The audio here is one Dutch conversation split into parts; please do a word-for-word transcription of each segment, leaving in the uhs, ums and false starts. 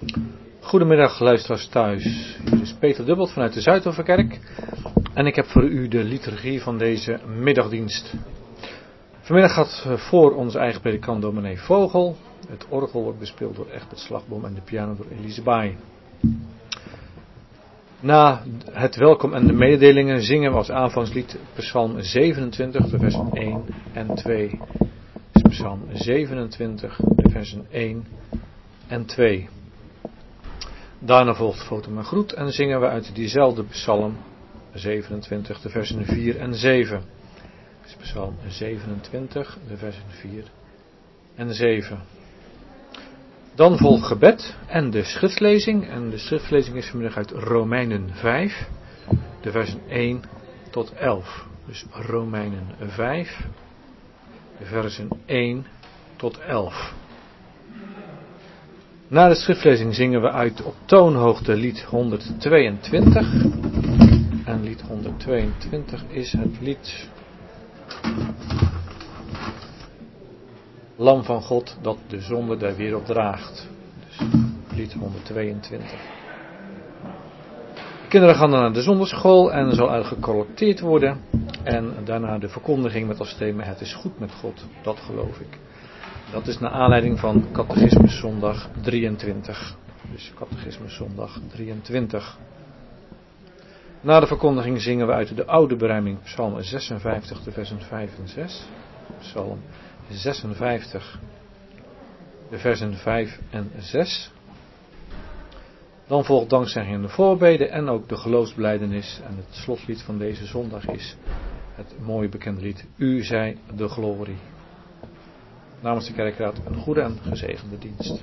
Goedemiddag luisteraars thuis, hier is Peter Dubbelt vanuit de Zuidhovenkerk en ik heb voor u de liturgie van deze middagdienst. Vanmiddag gaat voor onze eigen predikant dominee Vogel, het orgel wordt bespeeld door Egbert Slagboom en de piano door Elise Baai. Na het welkom en de mededelingen zingen we als aanvangslied Psalm zevenentwintig, de versen één en twee. Psalm zevenentwintig, de versen één en twee. Daarna volgt Fotum en Groet en zingen we uit diezelfde Psalm zevenentwintig, de versen vier en zeven. Psalm zevenentwintig, de versen vier en zeven. Dan volgt gebed en de schriftlezing. En de schriftlezing is vanmiddag uit Romeinen vijf, de versen één tot elf. Dus Romeinen vijf, de versen één tot elf. Na de schriftlezing zingen we uit op toonhoogte lied honderdtweeëntwintig. En lied honderdtweeëntwintig is het lied Lam van God dat de zonde der wereld draagt. Dus lied honderdtweeëntwintig. De kinderen gaan dan naar de zonderschool en er zal uit gecollecteerd worden. En daarna de verkondiging met als thema Het is goed met God, dat geloof ik. Dat is naar aanleiding van Catechismus zondag drieëntwintig. Dus Catechismus zondag drieëntwintig. Na de verkondiging zingen we uit de oude berijming Psalm zesenvijftig, de versen vijf en zes. Psalm zesenvijftig, de versen vijf en zes. Dan volgt dankzegging en de voorbeden en ook de geloofsbelijdenis. En het slotlied van deze zondag is het mooie bekende lied U zij de glorie. Namens de kerkraad een goede en gezegende dienst.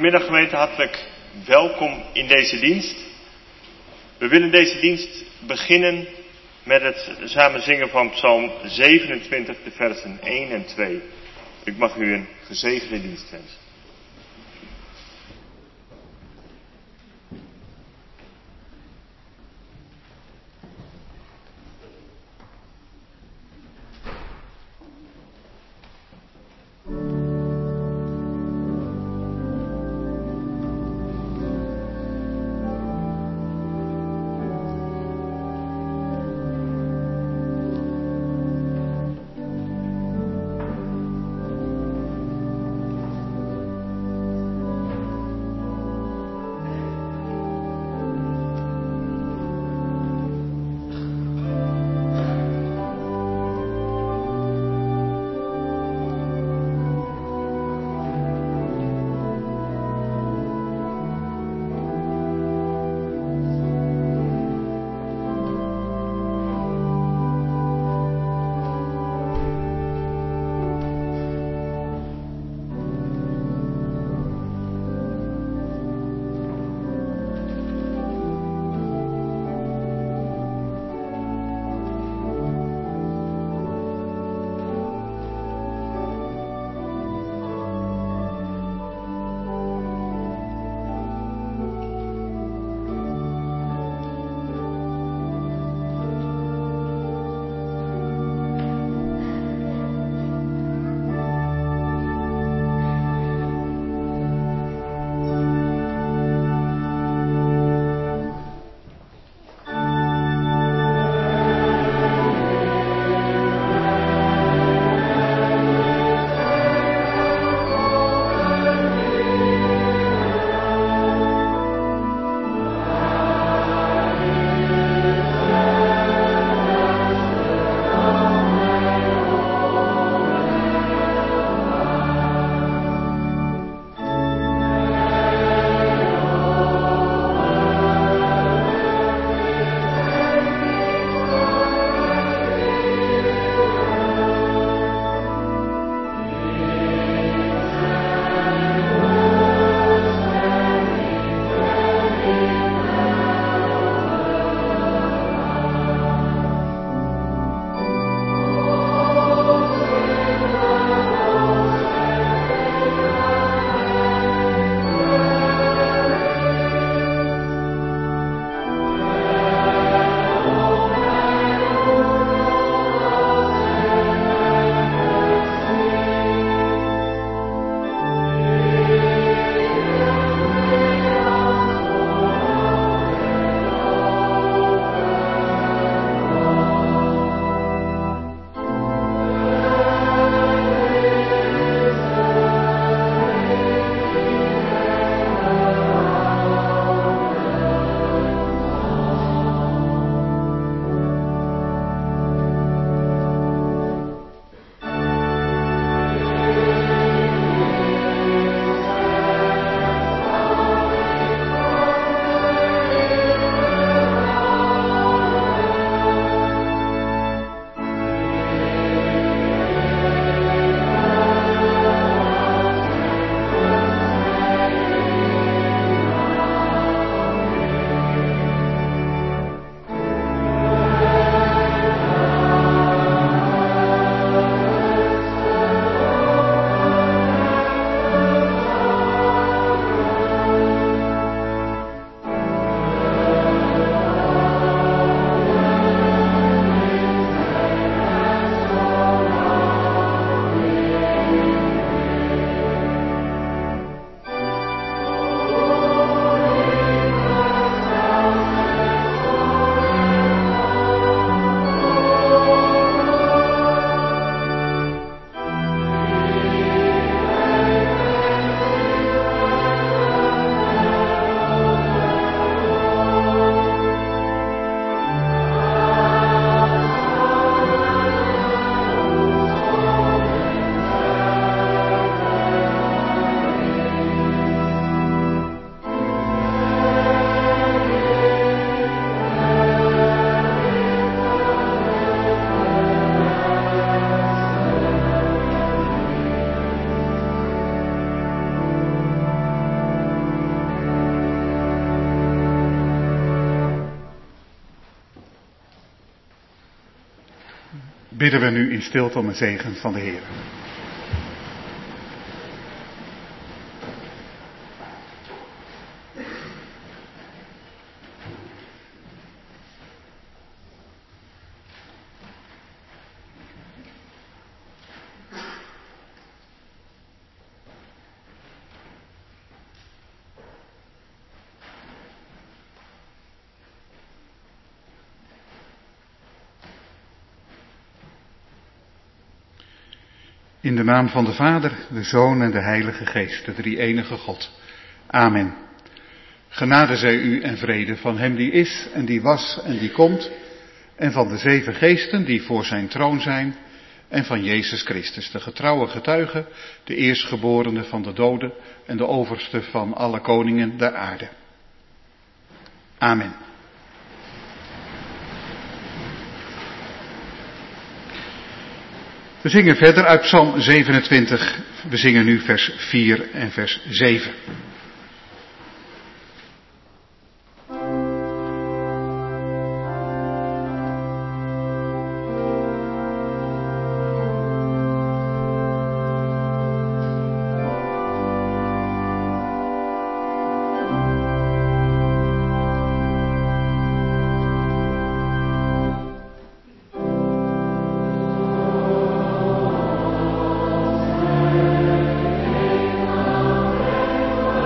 Goedemiddag gemeente, hartelijk welkom in deze dienst. We willen deze dienst beginnen met het samen zingen van Psalm zevenentwintig, de versen één en twee. Ik mag u een gezegende dienst wensen. bidden we nu in stilte om een zegen van de Heer. In de naam van de Vader, de Zoon en de Heilige Geest, de drie-enige God. Amen. Genade zij u en vrede van hem die is en die was en die komt, en van de zeven geesten die voor zijn troon zijn, en van Jezus Christus, de getrouwe getuige, de eerstgeborene van de doden en de overste van alle koningen der aarde. Amen. We zingen verder uit Psalm zevenentwintig. We zingen nu vers vier en vers zeven. Amen.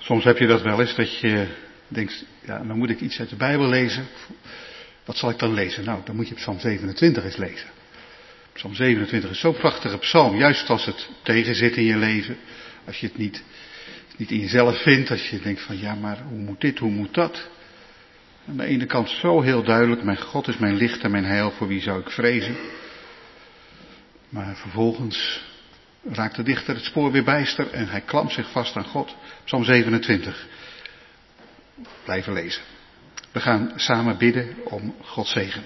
Soms heb je dat wel eens, dat je denkt, ja, dan moet ik iets uit de Bijbel lezen. Wat zal ik dan lezen? Nou, dan moet je Psalm zevenentwintig eens lezen. Psalm zevenentwintig is zo'n prachtige psalm, juist als het tegenzit in je leven. Als je het niet, niet in jezelf vindt, als je denkt van, ja, maar hoe moet dit, hoe moet dat? Aan de ene kant zo heel duidelijk, mijn God is mijn licht en mijn heil, voor wie zou ik vrezen? Maar vervolgens raakt de dichter het spoor weer bijster en hij klampt zich vast aan God. Psalm zevenentwintig. Blijven lezen. We gaan samen bidden om Gods zegen.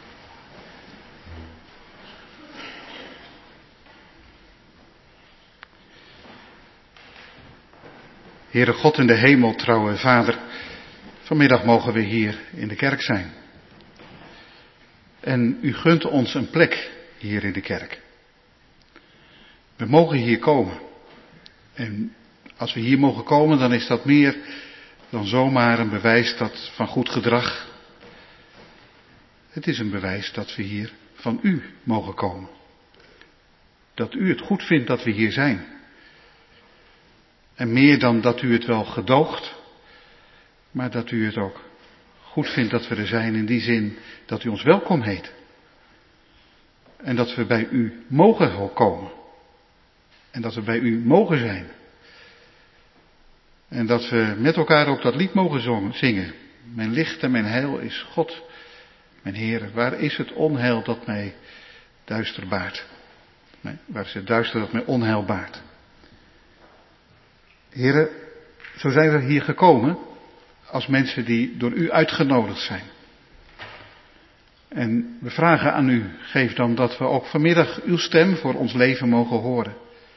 Heere God in de hemel, trouwe Vader, vanmiddag mogen we hier in de kerk zijn. En u gunt ons een plek hier in de kerk. We mogen hier komen. En als we hier mogen komen, dan is dat meer dan zomaar een bewijs dat van goed gedrag. Het is een bewijs dat we hier van u mogen komen. Dat u het goed vindt dat we hier zijn. En meer dan dat u het wel gedoogt, maar dat u het ook goed vindt dat we er zijn in die zin dat u ons welkom heet. En dat we bij u mogen komen. En dat we bij u mogen zijn. En dat we met elkaar ook dat lied mogen zingen. Mijn licht en mijn heil is God, mijn Heer. Waar is het onheil dat mij duister baart? Waar is het duister dat mij onheil baart? Heren, zo zijn we hier gekomen als mensen die door u uitgenodigd zijn. En we vragen aan u, geef dan dat we ook vanmiddag uw stem voor ons leven mogen horen.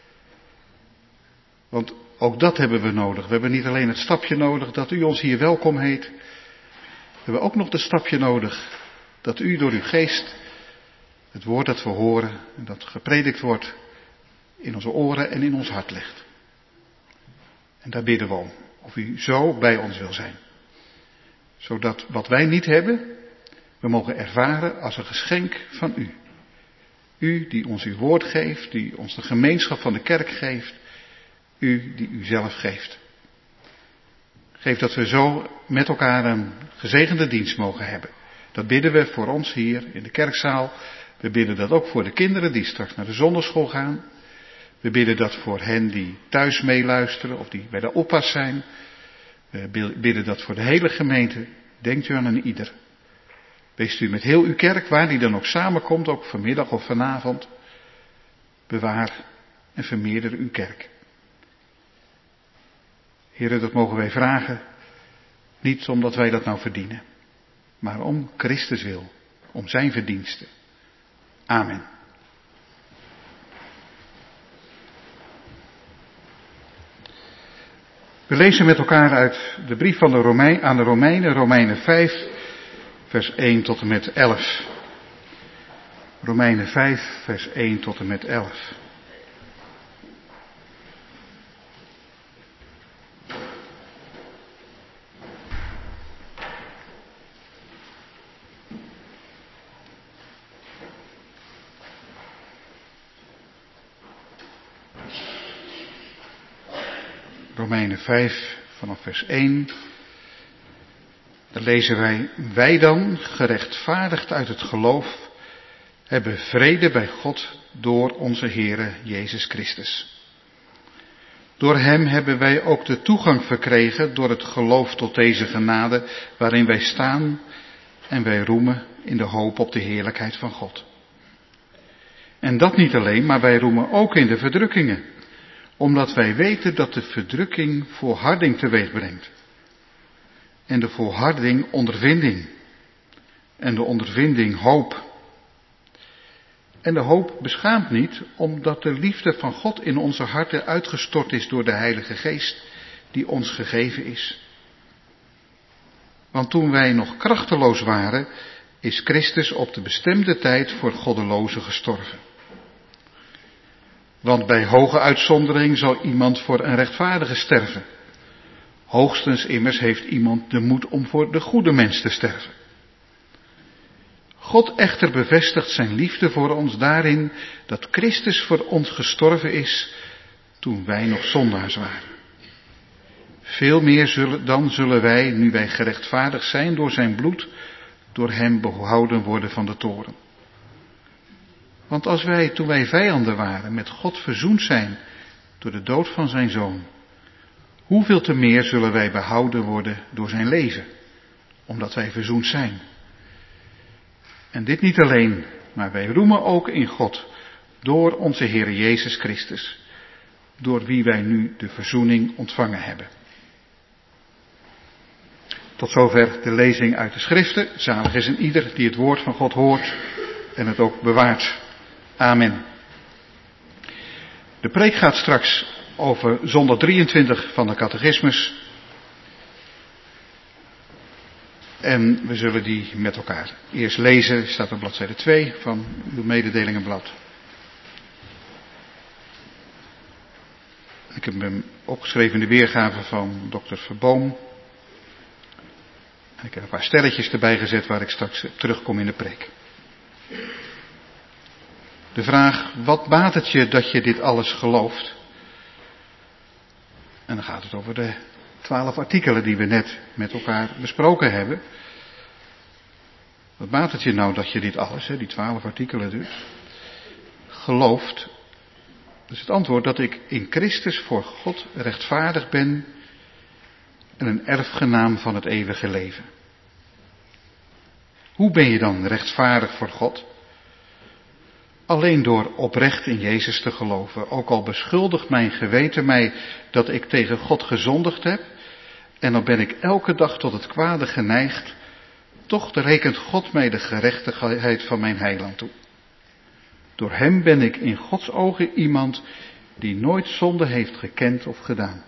Want ook dat hebben we nodig. We hebben niet alleen het stapje nodig dat u ons hier welkom heet. We hebben ook nog het stapje nodig dat u door uw geest het woord dat we horen en dat gepredikt wordt in onze oren en in ons hart legt. En daar bidden we om, of u zo bij ons wil zijn. Zodat wat wij niet hebben, we mogen ervaren als een geschenk van u. U die ons uw woord geeft, die ons de gemeenschap van de kerk geeft. U die u zelf geeft. Geef dat we zo met elkaar een gezegende dienst mogen hebben. Dat bidden we voor ons hier in de kerkzaal. We bidden dat ook voor de kinderen die straks naar de zondagschool gaan. We bidden dat voor hen die thuis meeluisteren of die bij de oppas zijn. We bidden dat voor de hele gemeente. Denkt u aan een ieder. Wees u met heel uw kerk, waar die dan ook samenkomt, ook vanmiddag of vanavond. Bewaar en vermeerder uw kerk. Heren, dat mogen wij vragen, niet omdat wij dat nou verdienen, maar om Christus wil, om zijn verdiensten. Amen. We lezen met elkaar uit de brief van de Romein, aan de Romeinen, Romeinen vijf, vers één tot en met elf. Romeinen vijf, vers één tot en met elf. Romeinen vijf, vanaf vers één. Daar lezen wij, wij dan, gerechtvaardigd uit het geloof, hebben vrede bij God door onze Heere Jezus Christus. Door hem hebben wij ook de toegang verkregen door het geloof tot deze genade waarin wij staan en wij roemen in de hoop op de heerlijkheid van God. En dat niet alleen, maar wij roemen ook in de verdrukkingen, omdat wij weten dat de verdrukking volharding teweeg brengt. En de volharding ondervinding. En de ondervinding hoop. En de hoop beschaamt niet, omdat de liefde van God in onze harten uitgestort is door de Heilige Geest die ons gegeven is. Want toen wij nog krachteloos waren, is Christus op de bestemde tijd voor goddelozen gestorven. Want bij hoge uitzondering zal iemand voor een rechtvaardige sterven. Hoogstens immers heeft iemand de moed om voor de goede mens te sterven. God echter bevestigt zijn liefde voor ons daarin dat Christus voor ons gestorven is toen wij nog zondaars waren. Veel meer zullen, dan zullen wij, nu wij gerechtvaardigd zijn door zijn bloed, door hem behouden worden van de toorn. Want als wij, toen wij vijanden waren, met God verzoend zijn door de dood van zijn zoon, hoeveel te meer zullen wij behouden worden door zijn leven, omdat wij verzoend zijn. En dit niet alleen, maar wij roemen ook in God, door onze Heer Jezus Christus, door wie wij nu de verzoening ontvangen hebben. Tot zover de lezing uit de schriften. Zalig is een ieder die het woord van God hoort en het ook bewaart. Amen. De preek gaat straks over zondag drieëntwintig van de catechismus. En we zullen die met elkaar eerst lezen, staat op bladzijde twee van uw mededelingenblad. Ik heb hem opgeschreven in de weergave van dokter Verboom. En ik heb een paar stelletjes erbij gezet waar ik straks terugkom in de preek. De vraag, wat baat het je dat je dit alles gelooft? En dan gaat het over de twaalf artikelen die we net met elkaar besproken hebben. Wat baat het je nou dat je dit alles, die twaalf artikelen dus, gelooft? Dus het antwoord dat ik in Christus voor God rechtvaardig ben en een erfgenaam van het eeuwige leven. Hoe ben je dan rechtvaardig voor God? Alleen door oprecht in Jezus te geloven. Ook al beschuldigt mijn geweten mij dat ik tegen God gezondigd heb, en dan ben ik elke dag tot het kwade geneigd, toch rekent God mij de gerechtigheid van mijn heiland toe. Door hem ben ik in Gods ogen iemand die nooit zonde heeft gekend of gedaan.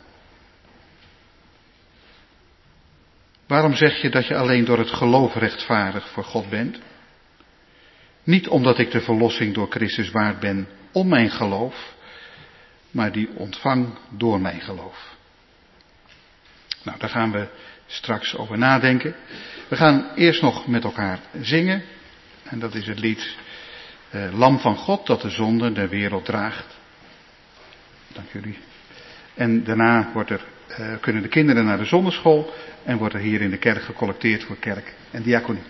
Waarom zeg je dat je alleen door het geloof rechtvaardig voor God bent? Niet omdat ik de verlossing door Christus waard ben om mijn geloof, maar die ontvang door mijn geloof. Nou, daar gaan we straks over nadenken. We gaan eerst nog met elkaar zingen. En dat is het lied eh, Lam van God dat de zonde der wereld draagt. Dank jullie. En daarna wordt er, uh, kunnen de kinderen naar de zonneschool en wordt er hier in de kerk gecollecteerd voor kerk en diaconie.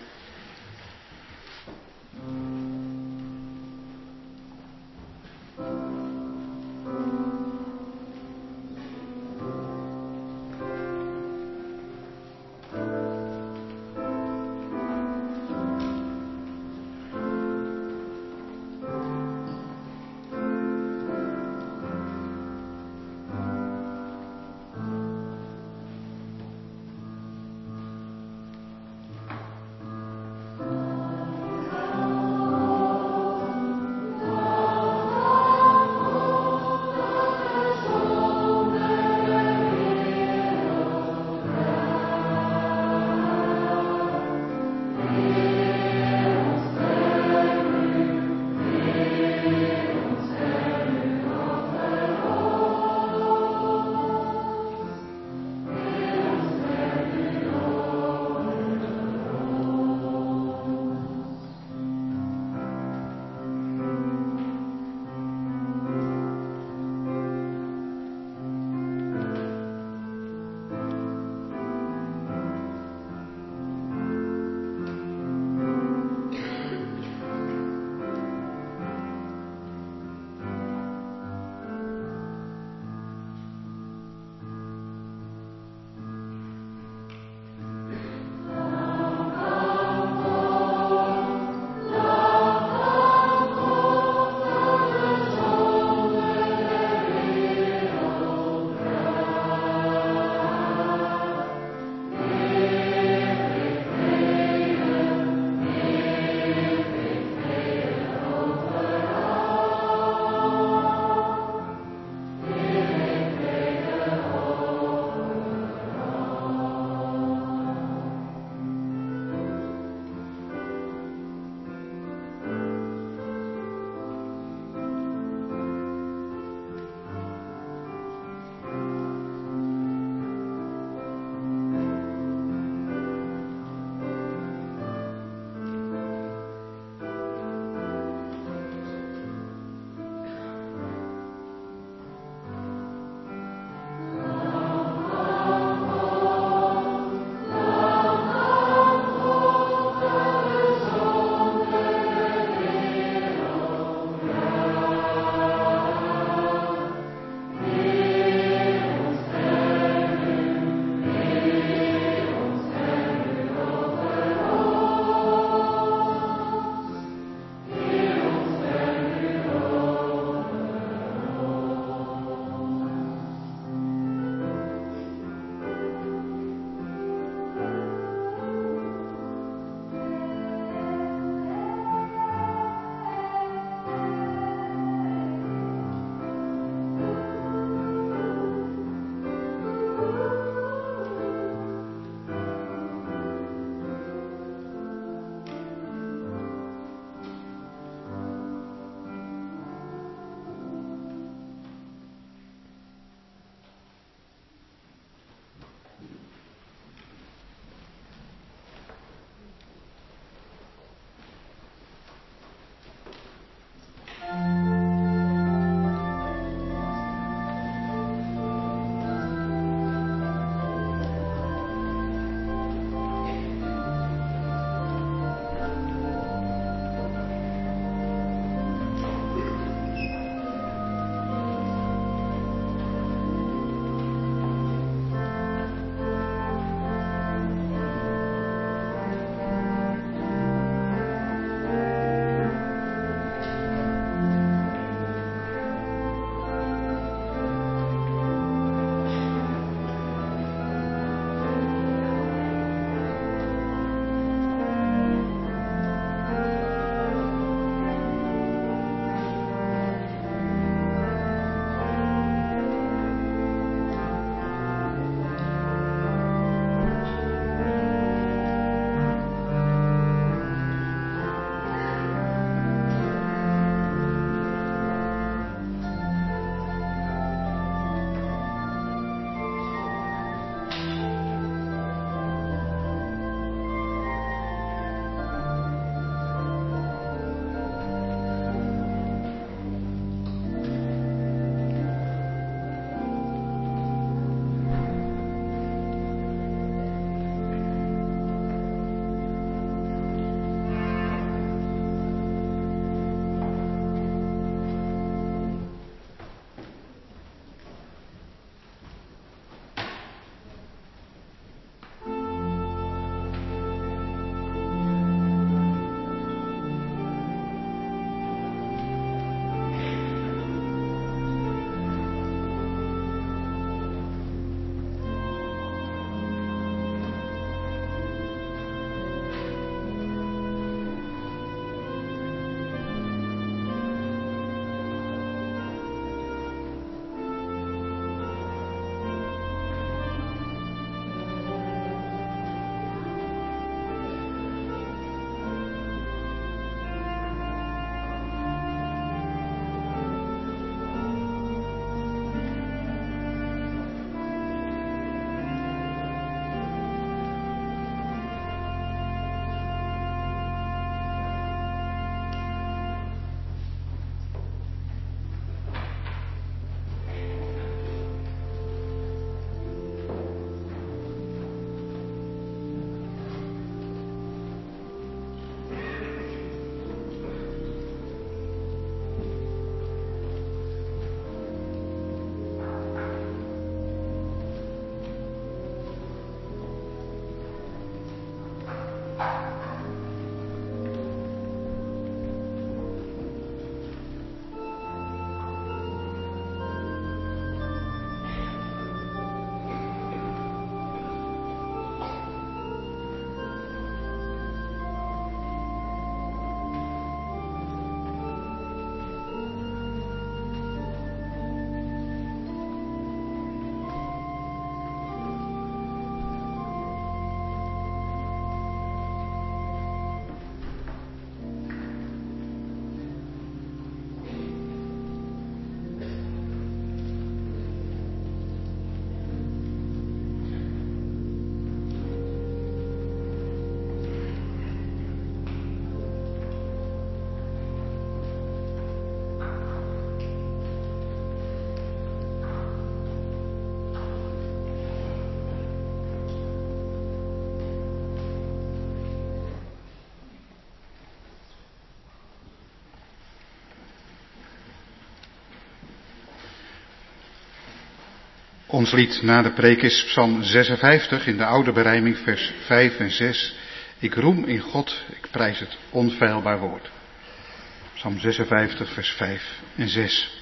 Ons lied na de preek is Psalm zesenvijftig in de oude berijming vers vijf en zes. Ik roem in God, ik prijs het onfeilbaar woord. Psalm zesenvijftig vers vijf en zes.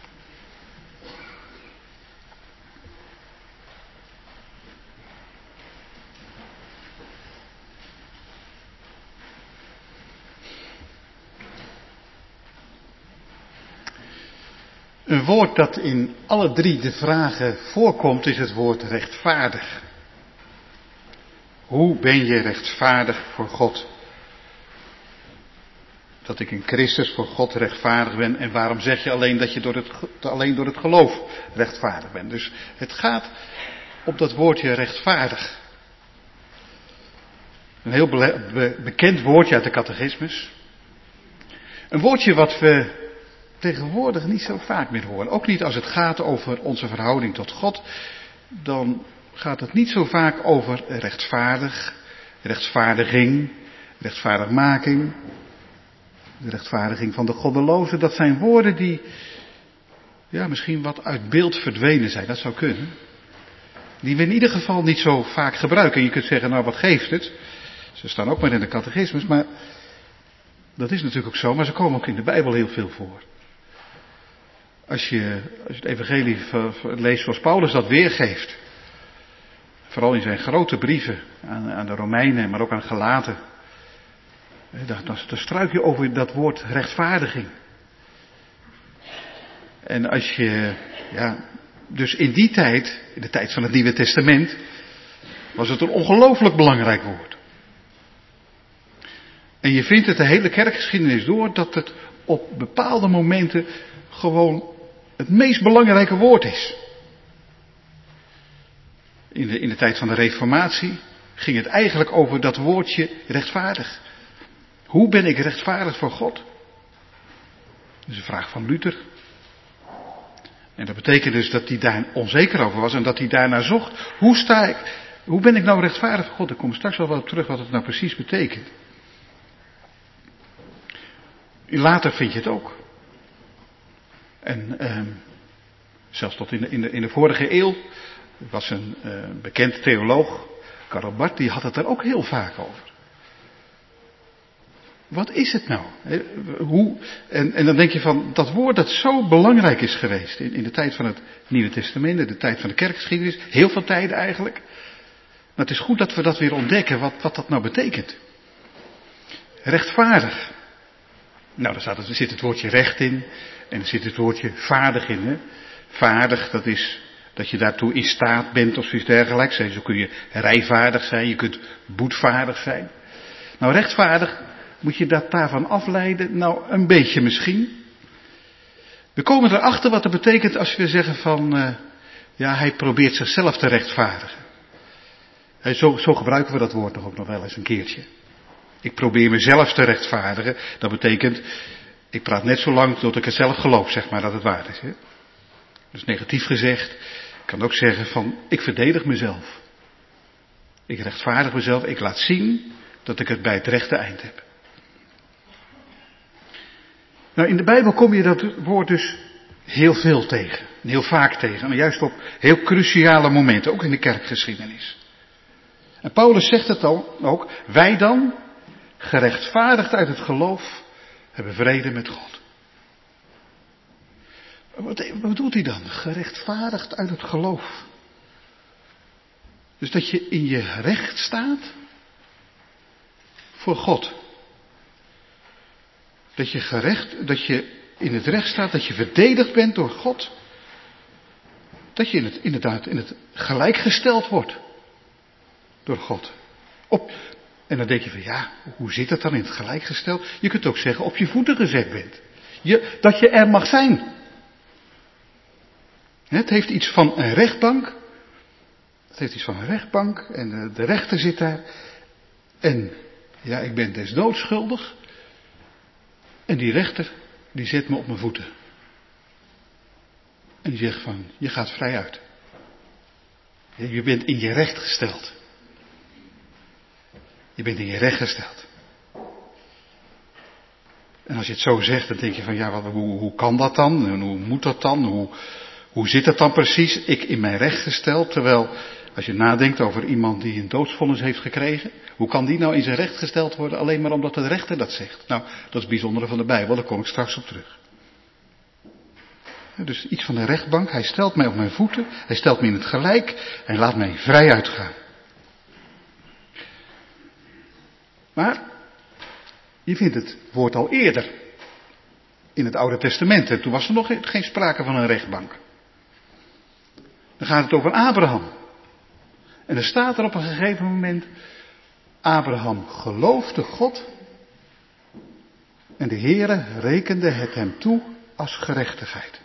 Een woord dat in alle drie de vragen voorkomt is het woord rechtvaardig. Hoe ben je rechtvaardig voor God? Dat ik in Christus voor God rechtvaardig ben. En waarom zeg je alleen dat je door het, alleen door het geloof rechtvaardig bent? Dus het gaat op dat woordje rechtvaardig. Een heel be- be- bekend woordje uit de catechismus. Een woordje wat we tegenwoordig niet zo vaak meer horen. Ook niet als het gaat over onze verhouding tot God. Dan gaat het niet zo vaak over rechtvaardig, rechtvaardiging, rechtvaardigmaking, de rechtvaardiging van de goddelozen. Dat zijn woorden die ja, misschien wat uit beeld verdwenen zijn. Dat zou kunnen. Die we in ieder geval niet zo vaak gebruiken. En je kunt zeggen, nou wat geeft het? Ze staan ook maar in de catechismus, maar dat is natuurlijk ook zo. Maar ze komen ook in de Bijbel heel veel voor. Als je, als je het evangelie leest zoals Paulus dat weergeeft. Vooral in zijn grote brieven aan, aan de Romeinen, maar ook aan Galaten. Dan, dan, dan struik je over dat woord rechtvaardiging. En als je, ja, dus in die tijd, in de tijd van het Nieuwe Testament, was het een ongelooflijk belangrijk woord. En je vindt het de hele kerkgeschiedenis door dat het op bepaalde momenten gewoon het meest belangrijke woord is. In de, in de tijd van de Reformatie ging het eigenlijk over dat woordje rechtvaardig. Hoe ben ik rechtvaardig voor God? Dat is een vraag van Luther. En dat betekent dus dat hij daar onzeker over was en dat hij daarnaar zocht. Hoe sta ik, hoe ben ik nou rechtvaardig voor God? Ik kom straks wel wat op terug wat het nou precies betekent. Later vind je het ook. En eh, zelfs tot in de, in, de, in de vorige eeuw was een uh, bekend theoloog, Karl Barth, die had het daar ook heel vaak over. Wat is het nou? He, hoe, en, en dan denk je van, dat woord dat zo belangrijk is geweest in, in de tijd van het Nieuwe Testament, in de tijd van de kerkgeschiedenis, heel veel tijden eigenlijk. Maar het is goed dat we dat weer ontdekken, wat, wat dat nou betekent. Rechtvaardig. Nou, daar staat het, er zit het woordje recht in en er zit het woordje vaardig in. Hè? Vaardig, dat is dat je daartoe in staat bent of zoiets dergelijks. Zo kun je rijvaardig zijn, je kunt boetvaardig zijn. Nou, rechtvaardig, moet je dat daarvan afleiden? Nou, een beetje misschien. We komen erachter wat dat betekent als we zeggen van, uh, ja, hij probeert zichzelf te rechtvaardigen. He, zo, zo gebruiken we dat woord toch ook nog wel eens een keertje. Ik probeer mezelf te rechtvaardigen. Dat betekent, ik praat net zo lang tot ik het zelf geloof, zeg maar, dat het waar is. Hè? Dus negatief gezegd, ik kan ook zeggen van, ik verdedig mezelf. Ik rechtvaardig mezelf, ik laat zien dat ik het bij het rechte eind heb. Nou, in de Bijbel kom je dat woord dus heel veel tegen. En heel vaak tegen. En juist op heel cruciale momenten, ook in de kerkgeschiedenis. En Paulus zegt het dan ook, wij dan, gerechtvaardigd uit het geloof, hebben vrede met God. Wat, wat bedoelt hij dan? Gerechtvaardigd uit het geloof. Dus dat je in je recht staat voor God. Dat je gerecht, dat je in het recht staat, dat je verdedigd bent door God. Dat je in het, inderdaad in het gelijk gesteld wordt door God. Op, en dan denk je van ja, hoe zit dat dan in het gelijk gesteld? Je kunt ook zeggen op je voeten gezet bent. Je, dat je er mag zijn. Het heeft iets van een rechtbank. Het heeft iets van een rechtbank en de, de rechter zit daar. En ja, ik ben des doods schuldig. En die rechter, die zet me op mijn voeten. En die zegt van, je gaat vrij uit. Je bent in je recht gesteld. Je bent in je recht gesteld. En als je het zo zegt, dan denk je van, ja, wat, hoe, hoe kan dat dan? En hoe moet dat dan? Hoe, Hoe zit dat dan precies? Ik in mijn recht gesteld, terwijl als je nadenkt over iemand die een doodsvonnis heeft gekregen, hoe kan die nou in zijn recht gesteld worden alleen maar omdat de rechter dat zegt? Nou, dat is het bijzondere van de Bijbel, daar kom ik straks op terug. Dus iets van de rechtbank, hij stelt mij op mijn voeten, hij stelt me in het gelijk en laat mij vrij uitgaan. Maar je vindt het woord al eerder in het Oude Testament en toen was er nog geen sprake van een rechtbank. Dan gaat het over Abraham. En er staat er op een gegeven moment, Abraham geloofde God en de Heere rekende het hem toe als gerechtigheid.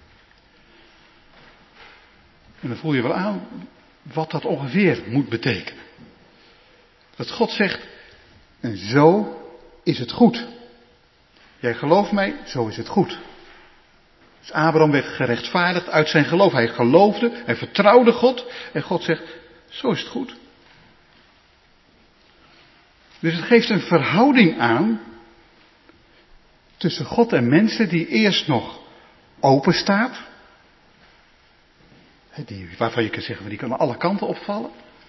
En dan voel je wel aan wat dat ongeveer moet betekenen. Dat God zegt, en zo is het goed. Jij gelooft mij, zo is het goed. Dus Abraham werd gerechtvaardigd uit zijn geloof. Hij geloofde, hij vertrouwde God en God zegt, zo is het goed. Dus het geeft een verhouding aan tussen God en mensen die eerst nog open staat. Die, waarvan je kunt zeggen, die kan aan alle kanten opvallen.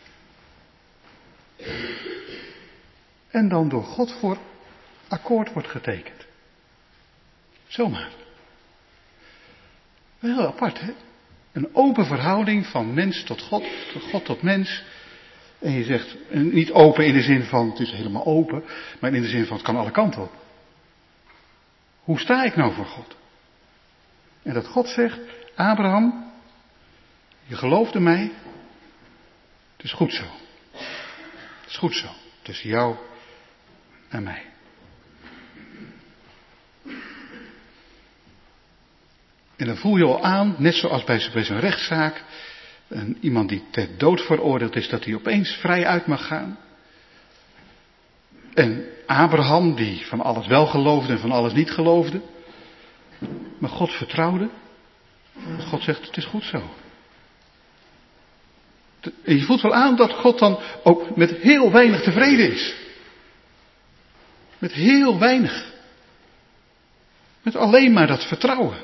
En dan door God voor akkoord wordt getekend. Zomaar. Heel apart, hè? Een open verhouding van mens tot God, van God tot mens. En je zegt, niet open in de zin van, het is helemaal open, maar in de zin van, het kan alle kanten op. Hoe sta ik nou voor God? En dat God zegt, Abraham, je geloofde mij, het is goed zo. Het is goed zo, tussen jou en mij. En dan voel je al aan, net zoals bij, bij zo'n rechtszaak, een, iemand die ter dood veroordeeld is, dat hij opeens vrij uit mag gaan. En Abraham, die van alles wel geloofde en van alles niet geloofde, maar God vertrouwde. God zegt, het is goed zo. En je voelt wel aan dat God dan ook met heel weinig tevreden is. Met heel weinig. Met alleen maar dat vertrouwen.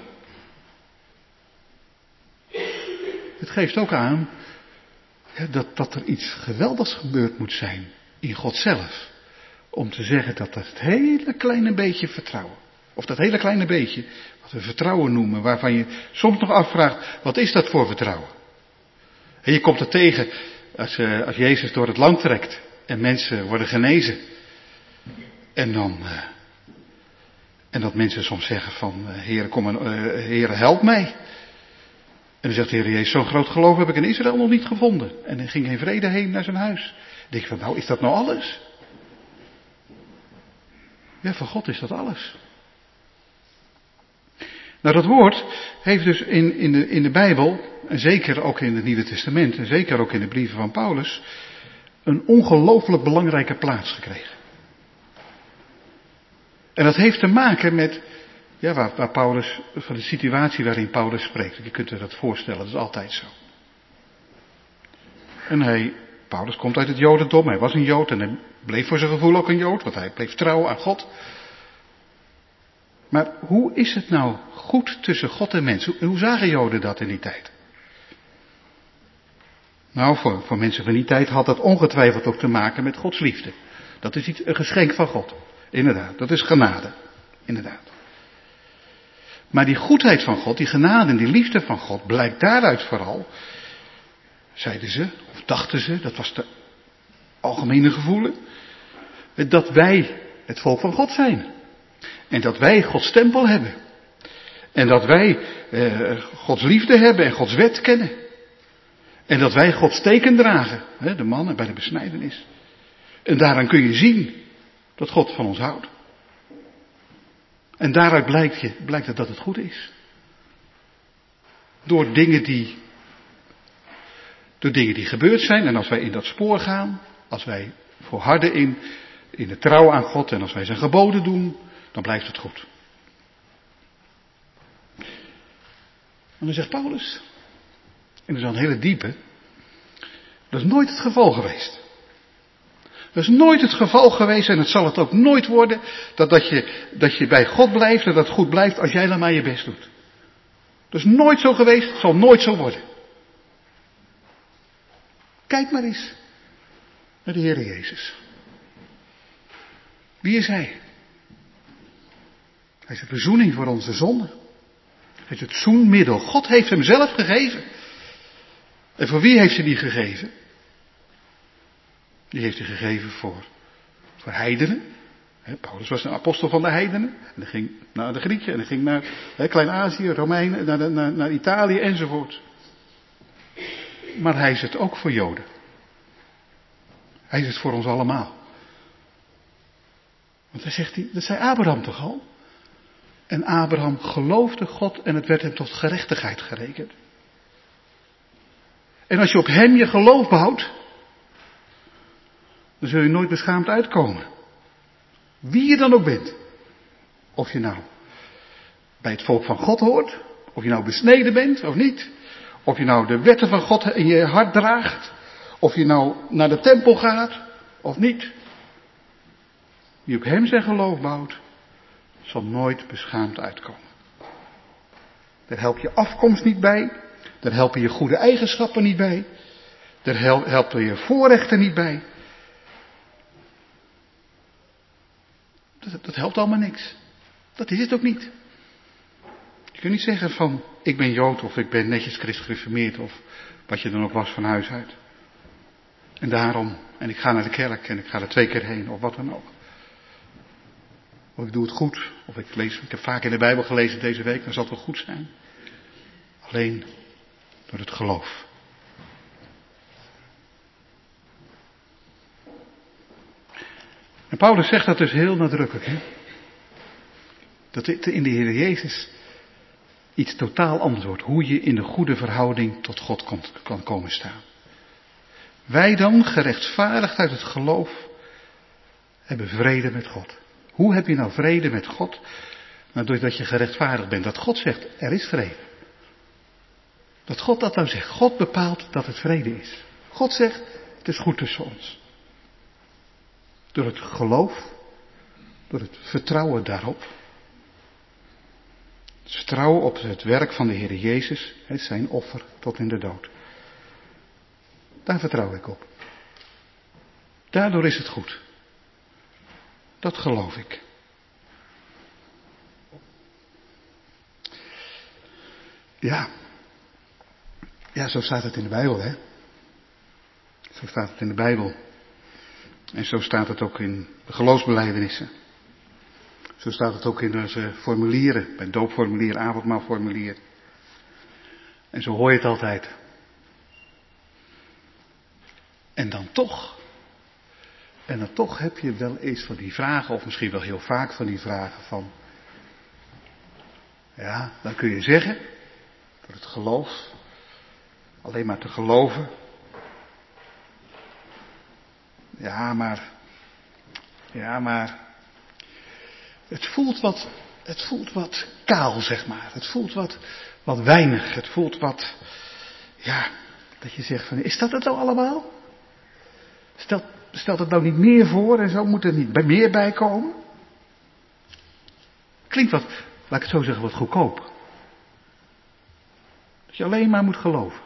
Het geeft ook aan dat, dat er iets geweldigs gebeurd moet zijn in God zelf. Om te zeggen dat dat hele kleine beetje vertrouwen, of dat hele kleine beetje, wat we vertrouwen noemen, waarvan je soms nog afvraagt, wat is dat voor vertrouwen? En je komt er tegen als, uh, als Jezus door het land trekt en mensen worden genezen. En dan, uh, en dat mensen soms zeggen van, uh, Heere, kom en, uh, Heere, help mij. En dan zegt de Heer Jezus, zo'n groot geloof heb ik in Israël nog niet gevonden. En hij ging in vrede heen naar zijn huis. Dan denk ik van, nou, is dat nou alles? Ja, voor God is dat alles. Nou, dat woord heeft dus in, in, de, in de Bijbel, en zeker ook in het Nieuwe Testament, en zeker ook in de brieven van Paulus, een ongelooflijk belangrijke plaats gekregen. En dat heeft te maken met, ja, waar, waar Paulus, van de situatie waarin Paulus spreekt. Je kunt je dat voorstellen, dat is altijd zo. En hij, Paulus komt uit het Jodendom, hij was een Jood en hij bleef voor zijn gevoel ook een Jood, want hij bleef trouw aan God. Maar hoe is het nou goed tussen God en mens? Hoe, hoe zagen Joden dat in die tijd? Nou, voor, voor mensen van die tijd had dat ongetwijfeld ook te maken met Gods liefde. Dat is iets, een geschenk van God. Inderdaad, dat is genade. Inderdaad. Maar die goedheid van God, die genade en die liefde van God, blijkt daaruit vooral, zeiden ze, of dachten ze, dat was de algemene gevoelen, dat wij het volk van God zijn. En dat wij Gods tempel hebben. En dat wij eh, Gods liefde hebben en Gods wet kennen. En dat wij Gods teken dragen, hè, de mannen bij de besnijdenis. En daaraan kun je zien dat God van ons houdt. En daaruit blijkt, je, blijkt het dat het goed is. Door dingen die, door dingen die gebeurd zijn. En als wij in dat spoor gaan, als wij volharden in, in de trouw aan God en als wij zijn geboden doen, dan blijft het goed. En dan zegt Paulus, en dat is een hele diepe, dat is nooit het geval geweest. Dat is nooit het geval geweest en het zal het ook nooit worden, dat, dat, je, dat je bij God blijft en dat het goed blijft als jij dan maar je best doet. Dat is nooit zo geweest, het zal nooit zo worden. Kijk maar eens naar de Heer Jezus. Wie is Hij? Hij is de verzoening voor onze zonden. Hij is het zoenmiddel. God heeft hem zelf gegeven. En voor wie heeft hij die gegeven? Die heeft hij gegeven voor, voor heidenen. He, Paulus was een apostel van de heidenen. En hij ging naar de Grieken. En hij ging naar he, Klein-Azië, Romeinen, naar, naar, naar Italië enzovoort. Maar hij is het ook voor Joden. Hij is het voor ons allemaal. Want hij zegt, dat zei Abraham toch al? En Abraham geloofde God en het werd hem tot gerechtigheid gerekend. En als je op hem je geloof bouwt, dan zul je nooit beschaamd uitkomen. Wie je dan ook bent. Of je nou bij het volk van God hoort, of je nou besneden bent of niet. Of je nou de wetten van God in je hart draagt, of je nou naar de tempel gaat of niet. Wie op hem zijn geloof bouwt, zal nooit beschaamd uitkomen. Daar helpt je afkomst niet bij. Daar helpen je goede eigenschappen niet bij. Daar helpen je voorrechten niet bij. Dat, dat helpt allemaal niks. Dat is het ook niet. Je kunt niet zeggen van, ik ben Jood of ik ben netjes christelijk gereformeerd of wat je dan ook was van huis uit. En daarom, en ik ga naar de kerk en ik ga er twee keer heen of wat dan ook. Of ik doe het goed, of ik lees, ik heb vaak in de Bijbel gelezen deze week, dan zal het wel goed zijn. Alleen door het geloof. En Paulus zegt dat dus heel nadrukkelijk, hè? Dat in de Heer Jezus iets totaal anders wordt. Hoe je in de goede verhouding tot God komt, kan komen staan. Wij dan, gerechtvaardigd uit het geloof, hebben vrede met God. Hoe heb je nou vrede met God? Nou, doordat je gerechtvaardigd bent. Dat God zegt, er is vrede. Dat God dat nou zegt. God bepaalt dat het vrede is. God zegt, het is goed tussen ons. Door het geloof, door het vertrouwen daarop. Het vertrouwen op het werk van de Heer Jezus, zijn offer tot in de dood. Daar vertrouw ik op. Daardoor is het goed. Dat geloof ik. Ja. Ja, zo staat het in de Bijbel, hè. Zo staat het in de Bijbel. En zo staat het ook in de geloofsbelijdenissen. Zo staat het ook in onze formulieren, bij het doopformulier, avondmaalformulier. En zo hoor je het altijd. En dan toch, en dan toch heb je wel eens van die vragen, of misschien wel heel vaak van die vragen van, ja, dan kun je zeggen, door het geloof, alleen maar te geloven. Ja, maar, ja, maar, het voelt wat, het voelt wat kaal, zeg maar. Het voelt wat, wat weinig. Het voelt wat, ja, dat je zegt van, is dat het nou allemaal? Stelt, stelt het nou niet meer voor en zo moet er niet bij meer bij komen? Klinkt wat, laat ik het zo zeggen, wat goedkoop. Dat je alleen maar moet geloven.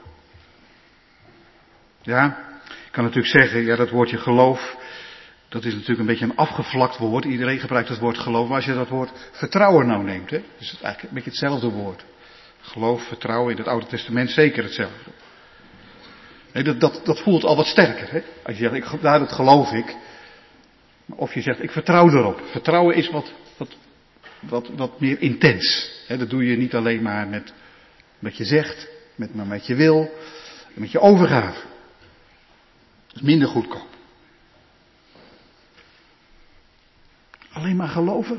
Ja, ik kan natuurlijk zeggen, ja, dat woordje geloof, dat is natuurlijk een beetje een afgevlakt woord. Iedereen gebruikt het woord geloof, maar als je dat woord vertrouwen nou neemt, hè, is het eigenlijk een beetje hetzelfde woord. Geloof, vertrouwen, in het Oude Testament zeker hetzelfde. Nee, dat, dat, dat voelt al wat sterker, hè. Als je zegt, ik, nou, dat geloof ik. Of je zegt, ik vertrouw erop. Vertrouwen is wat, wat, wat, wat meer intens. Hè, dat doe je niet alleen maar met wat je zegt, met, maar met je wil, met je overgave. Dat is minder goedkoop. Alleen maar geloven.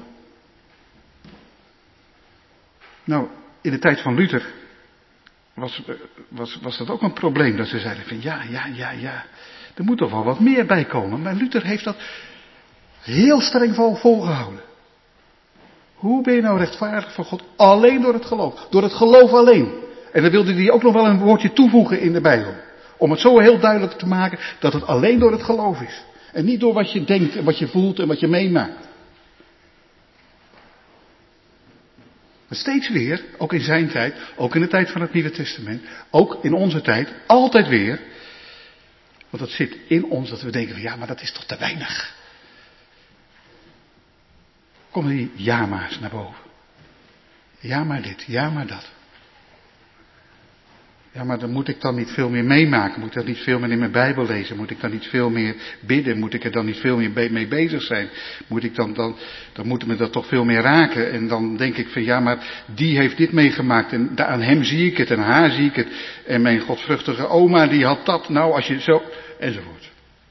Nou, in de tijd van Luther was, was, was dat ook een probleem. Dat ze zeiden van ja, ja, ja, ja. Er moet toch wel wat meer bij komen. Maar Luther heeft dat heel streng volgehouden. Hoe ben je nou rechtvaardig voor God? Alleen door het geloof. Door het geloof alleen. En dan wilde hij ook nog wel een woordje toevoegen in de Bijbel. Om het zo heel duidelijk te maken dat het alleen door het geloof is. En niet door wat je denkt en wat je voelt en wat je meemaakt. Maar steeds weer, ook in zijn tijd, ook in de tijd van het Nieuwe Testament, ook in onze tijd, altijd weer. Want dat zit in ons dat we denken van ja, maar dat is toch te weinig. Komen die ja-maars naar boven. Ja maar dit, ja maar dat. Ja, maar dan moet ik dan niet veel meer meemaken. Moet ik dan niet veel meer in mijn Bijbel lezen? Moet ik dan niet veel meer bidden? Moet ik er dan niet veel meer mee bezig zijn? Moet ik dan, dan, dan moet me dat toch veel meer raken. En dan denk ik van ja, maar die heeft dit meegemaakt. En aan hem zie ik het en haar zie ik het. En mijn godvruchtige oma die had dat. Nou, als je zo... Enzovoort.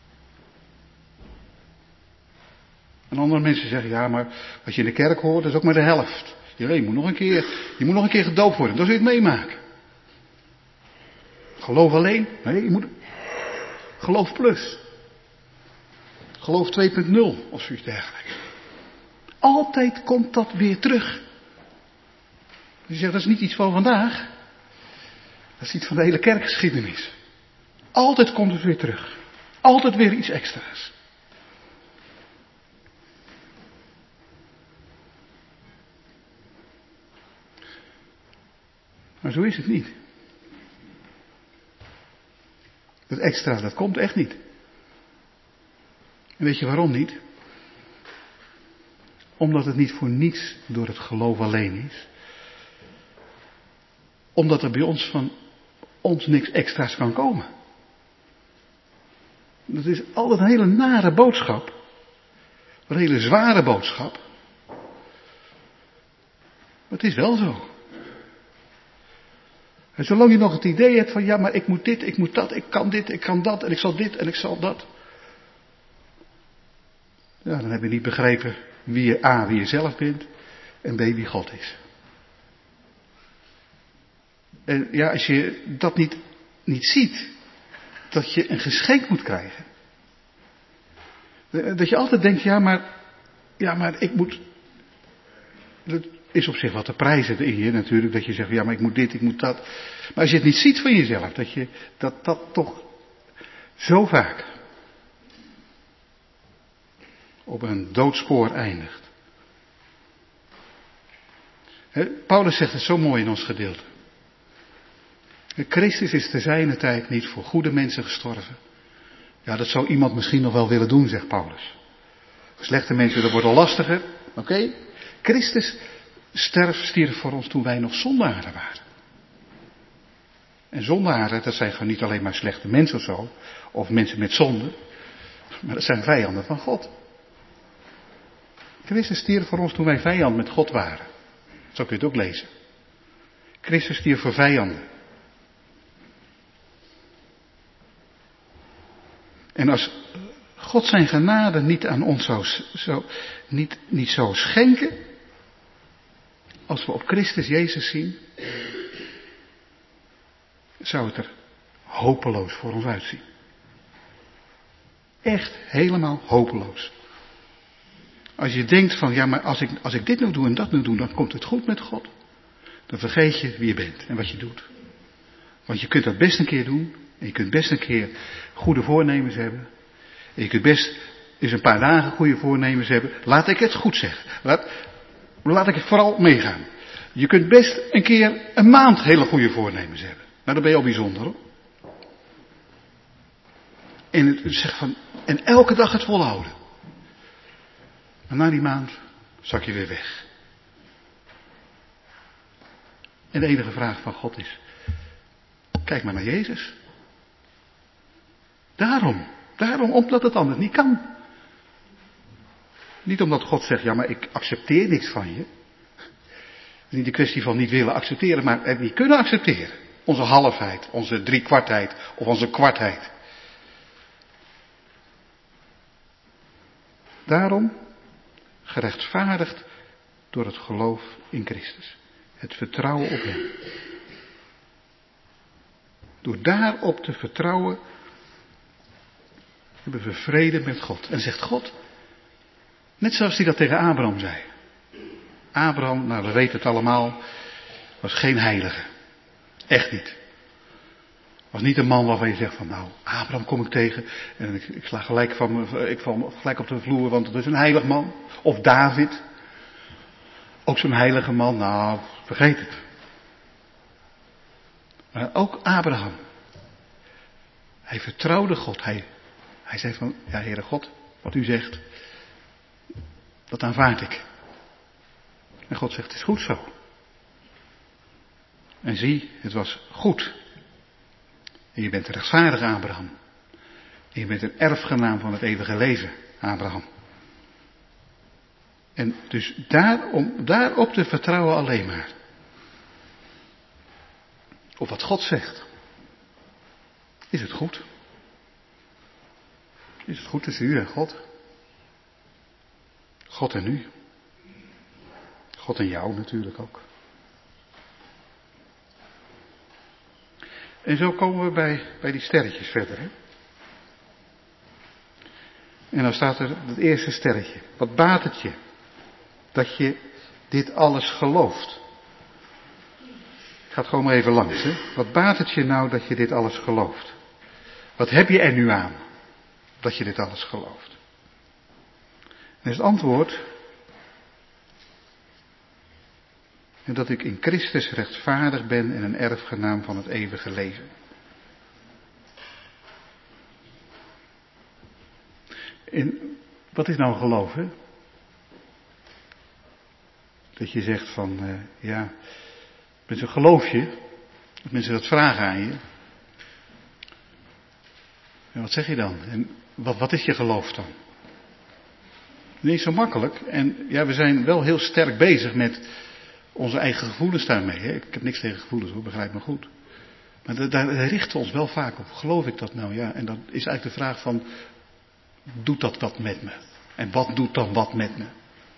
En andere mensen zeggen ja, maar wat je in de kerk hoort, dat is ook maar de helft. Ja, je moet nog een keer, je moet nog een keer gedoopt worden. Dan zul je het meemaken. Geloof alleen? Nee, je moet... Geloof plus. Geloof twee punt nul of zoiets dergelijks. Altijd komt dat weer terug. Je zegt, dat is niet iets van vandaag. Dat is iets van de hele kerkgeschiedenis. Altijd komt het weer terug. Altijd weer iets extra's. Maar zo is het niet. Dat extra, dat komt echt niet. En weet je waarom niet? Omdat het niet voor niets door het geloof alleen is. Omdat er bij ons van ons niks extra's kan komen. Dat is altijd een hele nare boodschap. Een hele zware boodschap. Maar het is wel zo. En zolang je nog het idee hebt van ja, maar ik moet dit, ik moet dat, ik kan dit, ik kan dat en ik zal dit en ik zal dat. Ja, dan heb je niet begrepen wie je A, wie je zelf bent en B, wie God is. En ja, als je dat niet, niet ziet, dat je een geschenk moet krijgen. Dat je altijd denkt, ja maar, ja maar ik moet, dat is op zich wat te prijzen in je natuurlijk, dat je zegt, ja maar ik moet dit, ik moet dat. Maar als je het niet ziet van jezelf, dat je, dat dat toch zo vaak op een doodspoor eindigt. He, Paulus zegt het zo mooi in ons gedeelte. Christus is te zijner tijd niet voor goede mensen gestorven. Ja, dat zou iemand misschien nog wel willen doen, zegt Paulus. Slechte mensen, dat wordt al lastiger. Oké? Okay? Christus sterf, stierf voor ons toen wij nog zondaren waren. En zondaren, dat zijn gewoon niet alleen maar slechte mensen of zo. Of mensen met zonde. Maar dat zijn vijanden van God. Christus stierf voor ons toen wij vijand met God waren. Zo kun je het ook lezen. Christus stierf voor vijanden. En als God zijn genade niet aan ons zou, zo, niet, niet zou schenken, als we op Christus Jezus zien, zou het er hopeloos voor ons uitzien. Echt helemaal hopeloos. Als je denkt van, ja maar als ik, als ik dit nou doe en dat nou doe, dan komt het goed met God. Dan vergeet je wie je bent en wat je doet. Want je kunt dat best een keer doen. En je kunt best een keer goede voornemens hebben. En je kunt best eens een paar dagen goede voornemens hebben. Laat ik het goed zeggen. Laat, laat ik het vooral meegaan. Je kunt best een keer een maand hele goede voornemens hebben. Nou, dan ben je al bijzonder hoor. En het zegt van, en elke dag het volhouden. Maar na die maand zak je weer weg. En de enige vraag van God is, kijk maar naar Jezus. Daarom, daarom, omdat het anders niet kan. Niet omdat God zegt, ja maar ik accepteer niks van je. Het is niet de kwestie van niet willen accepteren, maar het niet kunnen accepteren. Onze halfheid, onze driekwartheid of onze kwartheid. Daarom, gerechtvaardigd door het geloof in Christus. Het vertrouwen op Hem. Door daarop te vertrouwen, hebben we vrede met God. En zegt God, net zoals hij dat tegen Abraham zei. Abraham, nou we weten het allemaal, was geen heilige. Echt niet. Was niet een man waarvan je zegt van nou, Abraham kom ik tegen en ik, ik sla gelijk, van, ik val gelijk op de vloer, want het is een heilig man. Of David. Ook zo'n heilige man, nou, vergeet het. Maar ook Abraham. Hij vertrouwde God. Hij, hij zei van, ja Heere God, wat u zegt, dat aanvaard ik. En God zegt, het is goed zo. En zie, het was goed. En je bent rechtvaardig, Abraham. En je bent een erfgenaam van het eeuwige leven, Abraham. En dus daarom, daarop te vertrouwen alleen maar. Op wat God zegt. Is het goed? Is het goed tussen u en God? God en u. God en jou natuurlijk ook. En zo komen we bij, bij die sterretjes verder. Hè? En dan staat er het eerste sterretje. Wat baat het je dat je dit alles gelooft? Ik ga het gewoon maar even langs. Hè? Wat baat het je nou dat je dit alles gelooft? Wat heb je er nu aan dat je dit alles gelooft? En is het antwoord en dat ik in Christus rechtvaardig ben en een erfgenaam van het eeuwige leven. En wat is nou geloof, hè? Dat je zegt van, uh, ja, mensen geloof je, dat mensen dat vragen aan je. En wat zeg je dan? En wat, wat is je geloof dan? Niet zo makkelijk. En ja, we zijn wel heel sterk bezig met onze eigen gevoelens daarmee. Hè? Ik heb niks tegen gevoelens hoor, begrijp me goed. Maar daar, daar richten we ons wel vaak op. Geloof ik dat nou? Ja, en dan is eigenlijk de vraag van, doet dat wat met me? En wat doet dan wat met me?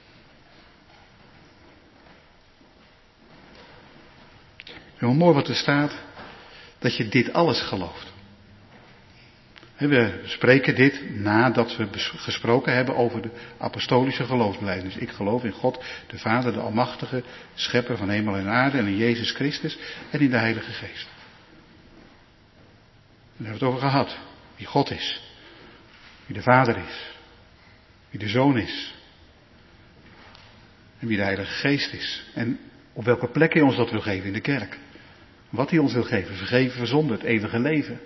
Heel mooi wat er staat, dat je dit alles gelooft. We spreken dit nadat we gesproken hebben over de apostolische geloofsbelijdenis. Ik geloof in God, de Vader, de Almachtige, Schepper van hemel en aarde, en in Jezus Christus en in de Heilige Geest. Daar hebben we het over gehad. Wie God is. Wie de Vader is. Wie de Zoon is. En wie de Heilige Geest is. En op welke plek hij ons dat wil geven in de kerk. Wat hij ons wil geven. Vergeven, verzonderd, eeuwige leven.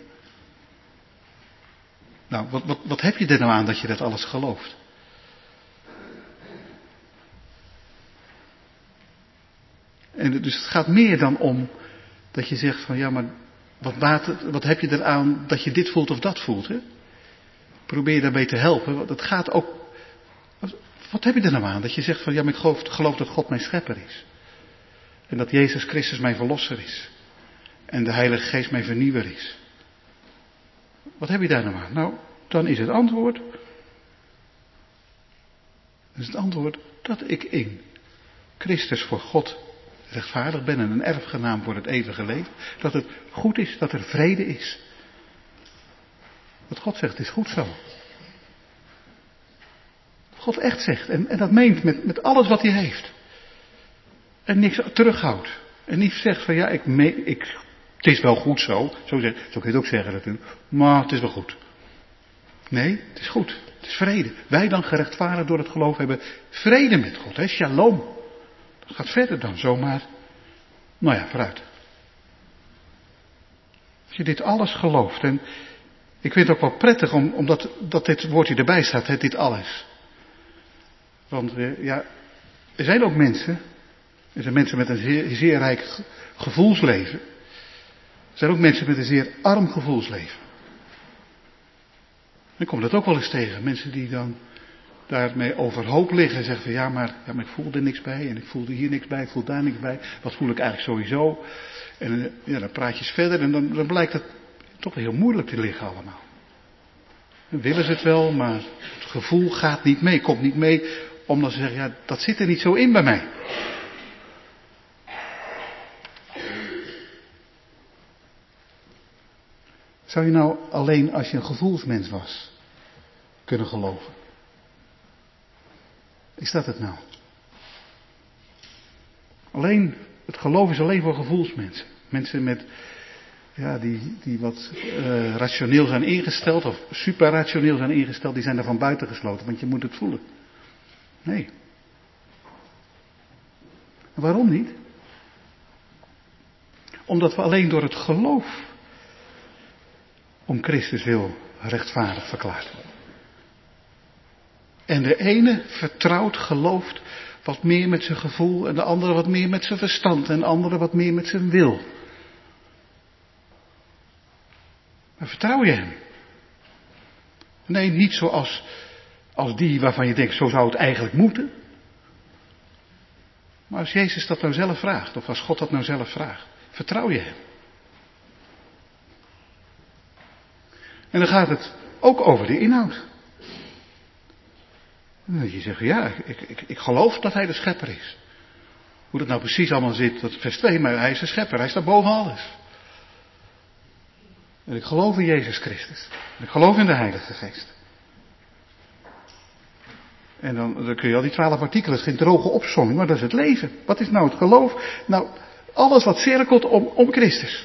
Nou, wat, wat, wat heb je er nou aan dat je dat alles gelooft? En dus het gaat meer dan om dat je zegt van ja, maar wat, baat het, wat heb je eraan dat je dit voelt of dat voelt? Hè? Probeer je daarbij te helpen. Want het gaat ook. Wat, wat heb je er nou aan dat je zegt van ja, maar ik geloof, geloof dat God mijn schepper is. En dat Jezus Christus mijn verlosser is. En de Heilige Geest mijn vernieuwer is. Wat heb je daar nou aan? Nou, dan is het antwoord. Dan is het antwoord dat ik in Christus voor God rechtvaardig ben en een erfgenaam voor het eeuwige leven. Dat het goed is, dat er vrede is. Wat God zegt is goed zo. Wat God echt zegt. En, en dat meent met, met alles wat hij heeft. En niks terughoudt. En niet zegt van ja, ik, me, ik, het is wel goed zo. Zo, zeg, zo kun je het ook zeggen natuurlijk. Maar het is wel goed. Nee, het is goed. Het is vrede. Wij dan gerechtvaardigd door het geloof hebben vrede met God. Hè? Shalom. Dat gaat verder dan zomaar. Nou ja, vooruit. Als je dit alles gelooft. En ik vind het ook wel prettig om, omdat dat dit woordje erbij staat. Hè, dit alles. Want ja, er zijn ook mensen. Er zijn mensen met een zeer, zeer rijk gevoelsleven. Er zijn ook mensen met een zeer arm gevoelsleven. Ik kom dat ook wel eens tegen. Mensen die dan daarmee overhoop liggen en zeggen van ja maar, ja, maar ik voel er niks bij en ik voel er hier niks bij, ik voel daar niks bij. Wat voel ik eigenlijk sowieso? En ja, dan praat je eens verder en dan, dan blijkt het toch heel moeilijk te liggen allemaal. Dan willen ze het wel, maar het gevoel gaat niet mee, komt niet mee. Omdat ze zeggen ja, dat zit er niet zo in bij mij. Zou je nou alleen als je een gevoelsmens was kunnen geloven? Is dat het nou? Alleen, het geloof is alleen voor gevoelsmensen. Mensen met, ja, die, die wat uh, rationeel zijn ingesteld of superrationeel zijn ingesteld, die zijn daarvan buitengesloten, want je moet het voelen. Nee. Waarom niet? Omdat we alleen door het geloof om Christus wil rechtvaardig verklaard worden. En de ene vertrouwt, gelooft wat meer met zijn gevoel en de andere wat meer met zijn verstand en de andere wat meer met zijn wil. Maar vertrouw je hem? Nee, niet zoals als die waarvan je denkt, zo zou het eigenlijk moeten. Maar als Jezus dat nou zelf vraagt, of als God dat nou zelf vraagt, vertrouw je hem. En dan gaat het ook over de inhoud. En dan je zegt, ja, ik, ik, ik geloof dat hij de schepper is. Hoe dat nou precies allemaal zit, dat vers twee, maar hij is de schepper, hij staat boven alles. En ik geloof in Jezus Christus. En ik geloof in de Heilige Geest. En dan, dan kun je al die twaalf artikelen, geen droge opsomming, maar dat is het leven. Wat is nou het geloof? Nou, alles wat cirkelt om, om Christus.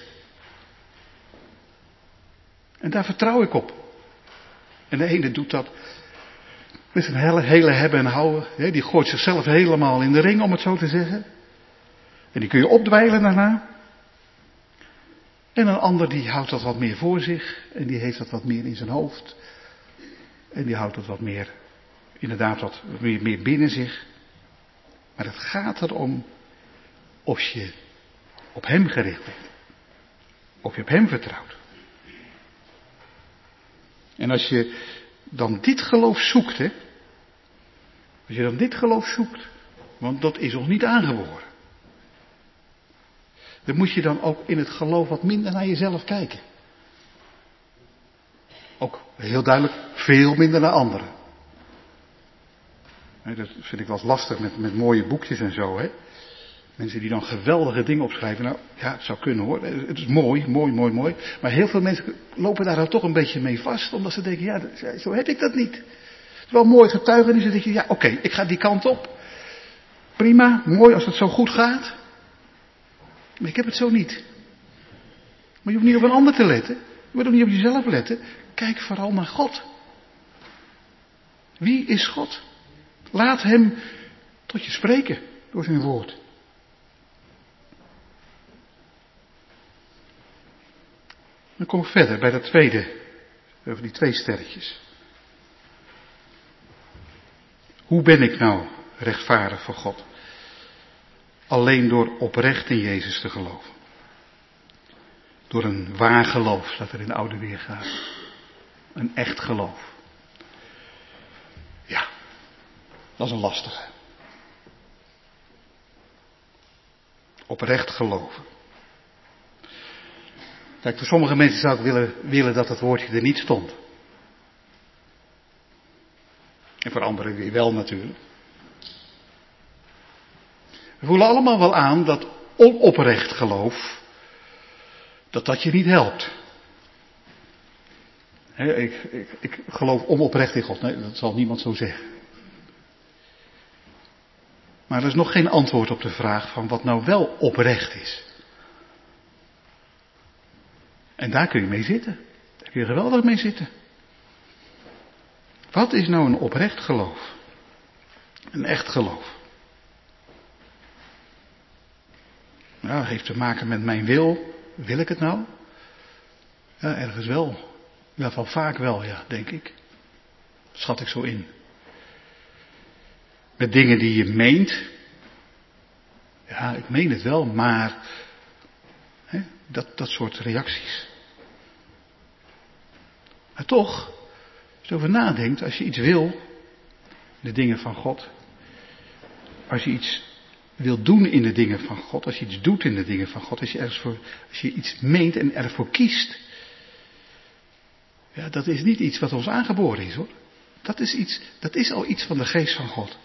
En daar vertrouw ik op. En de ene doet dat met een hele, hele hebben en houden. Hè, die gooit zichzelf helemaal in de ring, om het zo te zeggen. En die kun je opdwijlen daarna. En een ander die houdt dat wat meer voor zich. En die heeft dat wat meer in zijn hoofd. En die houdt dat wat meer, inderdaad wat meer, meer binnen zich. Maar het gaat erom of je op hem gericht bent. Of je op hem vertrouwt. En als je dan dit geloof zoekt, hè. Als je dan dit geloof zoekt, want dat is nog niet aangeboren. Dan moet je dan ook in het geloof wat minder naar jezelf kijken. Ook heel duidelijk veel minder naar anderen. Dat vind ik wel eens lastig met, met mooie boekjes en zo, hè. Mensen die dan geweldige dingen opschrijven. Nou, ja, het zou kunnen hoor. Het is mooi, mooi, mooi, mooi. Maar heel veel mensen lopen daar dan toch een beetje mee vast. Omdat ze denken, ja, zo heb ik dat niet. Het is wel mooi getuigenis. Dan denk je, ja, oké, okay, ik ga die kant op. Prima, mooi als het zo goed gaat. Maar ik heb het zo niet. Maar je hoeft niet op een ander te letten. Je moet ook niet op jezelf letten. Kijk vooral naar God. Wie is God? Laat hem tot je spreken door zijn woord. Dan kom ik verder bij dat tweede, over die twee sterretjes. Hoe ben ik nou rechtvaardig voor God? Alleen door oprecht in Jezus te geloven. Door een waar geloof, staat er in de oude weergave. Een echt geloof. Ja, dat is een lastige. Oprecht geloven. Kijk, voor sommige mensen zou ik willen, willen dat het woordje er niet stond. En voor anderen weer wel natuurlijk. We voelen allemaal wel aan dat onoprecht geloof, dat dat je niet helpt. He, ik, ik, ik geloof onoprecht in God. Nee, dat zal niemand zo zeggen. Maar er is nog geen antwoord op de vraag van wat nou wel oprecht is. En daar kun je mee zitten. Daar kun je geweldig mee zitten. Wat is nou een oprecht geloof? Een echt geloof. Nou, dat heeft te maken met mijn wil. Wil ik het nou? Ja, ergens wel. In ieder geval vaak wel, ja, denk ik. Dat schat ik zo in. Met dingen die je meent. Ja, ik meen het wel, maar hè, dat, dat soort reacties. Maar toch, als je over nadenkt, als je iets wil, de dingen van God. Als je iets wil doen in de dingen van God, als je iets doet in de dingen van God, als je, ergens voor, als je iets meent en ervoor kiest. Ja, dat is niet iets wat ons aangeboren is hoor. Dat is iets, dat is al iets van de geest van God.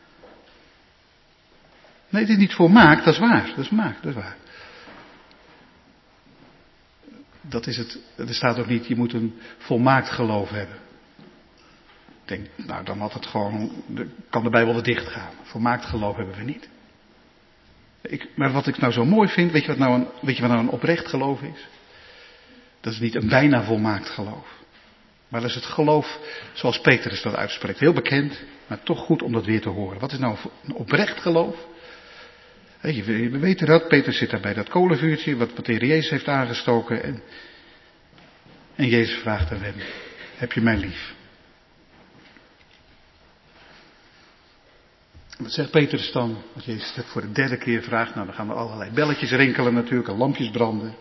Nee, het is niet volmaakt, dat is waar. Dat is maakt, dat is waar. Dat is het, er staat ook niet, je moet een volmaakt geloof hebben. Ik denk, nou dan had het gewoon, kan de Bijbel er dicht gaan. Volmaakt geloof hebben we niet. Ik, maar wat ik nou zo mooi vind, weet je wat nou een, weet je wat nou een oprecht geloof is? Dat is niet een bijna volmaakt geloof. Maar dat is het geloof zoals Petrus dat uitspreekt. Heel bekend, maar toch goed om dat weer te horen. Wat is nou een oprecht geloof? Weet je, we weten dat, Petrus zit daar bij dat kolenvuurtje, wat, wat de Heer Jezus heeft aangestoken. En, en Jezus vraagt aan hem, heb je mij lief? Wat zegt Petrus dan? Want Jezus het voor de derde keer vraagt, nou dan gaan er allerlei belletjes rinkelen natuurlijk, en lampjes branden.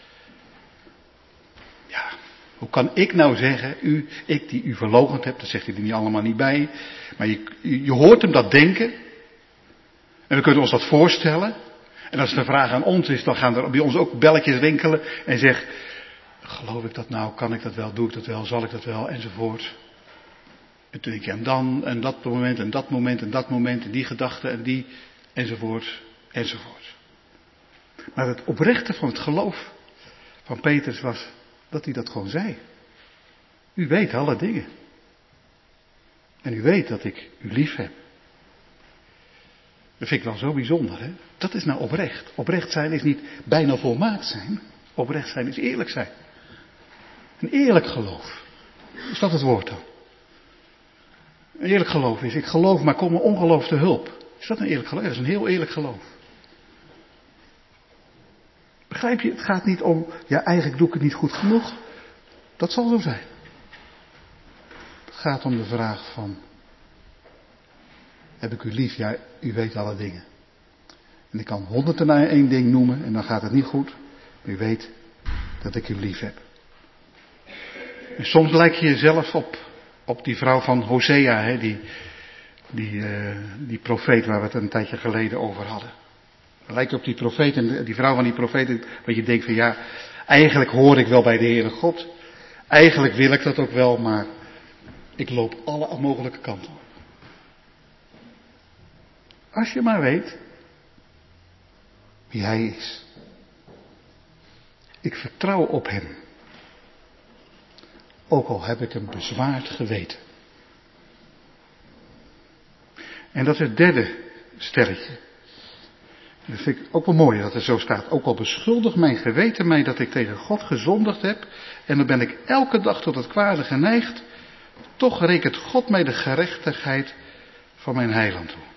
Ja, hoe kan ik nou zeggen, u, ik die u verloochend heb, dat zegt hij er niet allemaal niet bij. Maar je, je hoort hem dat denken. En we kunnen ons dat voorstellen. En als de vraag aan ons is, dan gaan er bij ons ook belletjes rinkelen. En zeg, geloof ik dat nou, kan ik dat wel, doe ik dat wel, zal ik dat wel, enzovoort. En toen denk je aan dan, en dat moment, en dat moment, en dat moment, en die gedachte, en die, enzovoort, enzovoort. Maar het oprechte van het geloof van Petrus was dat hij dat gewoon zei. U weet alle dingen. En u weet dat ik u lief heb. Dat vind ik wel zo bijzonder, hè? Dat is nou oprecht. Oprecht zijn is niet bijna volmaakt zijn. Oprecht zijn is eerlijk zijn. Een eerlijk geloof. Is dat het woord dan? Een eerlijk geloof is, ik geloof, maar kom mijn ongeloof te hulp. Is dat een eerlijk geloof? Dat is een heel eerlijk geloof. Begrijp je? Het gaat niet om, ja eigenlijk doe ik het niet goed genoeg. Dat zal zo zijn. Het gaat om de vraag van, heb ik u lief? Ja, u weet alle dingen. En ik kan honderden en één ding noemen en dan gaat het niet goed. Maar u weet dat ik u lief heb. En soms lijk je jezelf op, op die vrouw van Hosea, hè, die, die, uh, die profeet waar we het een tijdje geleden over hadden. Dan lijkt je op die profeet en die vrouw van die profeet, dat je denkt van ja, eigenlijk hoor ik wel bij de Heere God. Eigenlijk wil ik dat ook wel, maar ik loop alle mogelijke kanten op. Als je maar weet wie hij is. Ik vertrouw op hem. Ook al heb ik een bezwaard geweten. En dat is het derde sterretje. Dat vind ik ook wel mooi dat er zo staat. Ook al beschuldigt mijn geweten mij dat ik tegen God gezondigd heb. En dan ben ik elke dag tot het kwade geneigd. Toch rekent God mij de gerechtigheid van mijn heiland toe.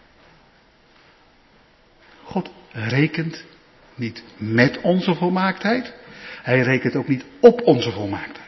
God rekent niet met onze volmaaktheid. Hij rekent ook niet op onze volmaaktheid.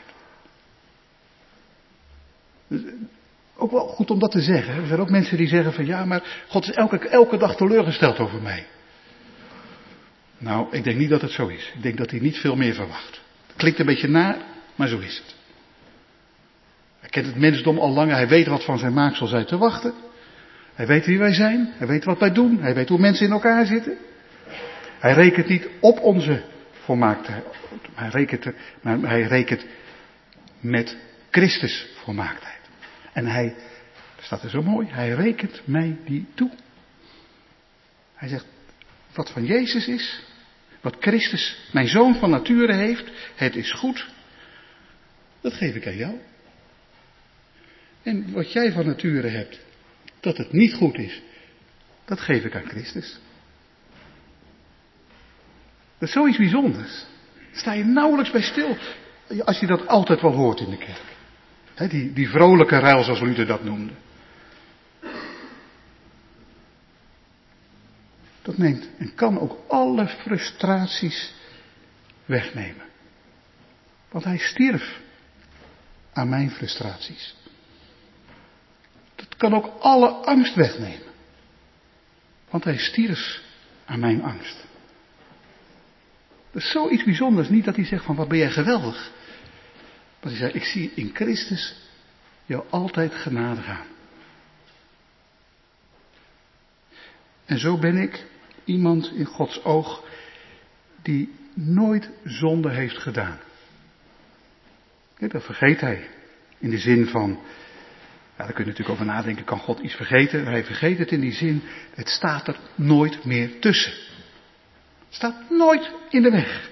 Dus, ook wel goed om dat te zeggen. Er zijn ook mensen die zeggen van ja, maar God is elke, elke dag teleurgesteld over mij. Nou, ik denk niet dat het zo is. Ik denk dat hij niet veel meer verwacht. Het klinkt een beetje naar, maar zo is het. Hij kent het mensdom al langer. Hij weet wat van zijn maaksel zij te wachten. Hij weet wie wij zijn. Hij weet wat wij doen. Hij weet hoe mensen in elkaar zitten. Hij rekent niet op onze volmaaktheid. Hij rekent, er, maar hij rekent met Christus volmaaktheid. En hij, dat staat er zo mooi, hij rekent mij die toe. Hij zegt, wat van Jezus is, wat Christus, mijn zoon van nature heeft, het is goed. Dat geef ik aan jou. En wat jij van nature hebt, dat het niet goed is, dat geef ik aan Christus. Dat is zoiets bijzonders. Sta je nauwelijks bij stil, als je dat altijd wel hoort in de kerk. He, die, die vrolijke ruil, zoals Luther dat noemde. Dat neemt en kan ook alle frustraties wegnemen. Want hij stierf aan mijn frustraties. Dat kan ook alle angst wegnemen. Want hij stierf aan mijn angst. Dat is zoiets bijzonders. Niet dat hij zegt van wat ben jij geweldig. Maar hij zei, ik zie in Christus jou altijd genade aan. En zo ben ik iemand in Gods oog die nooit zonde heeft gedaan. Ja, dat vergeet hij. In de zin van, ja, daar kun je natuurlijk over nadenken, kan God iets vergeten? Hij vergeet het in die zin, het staat er nooit meer tussen. Het staat nooit in de weg.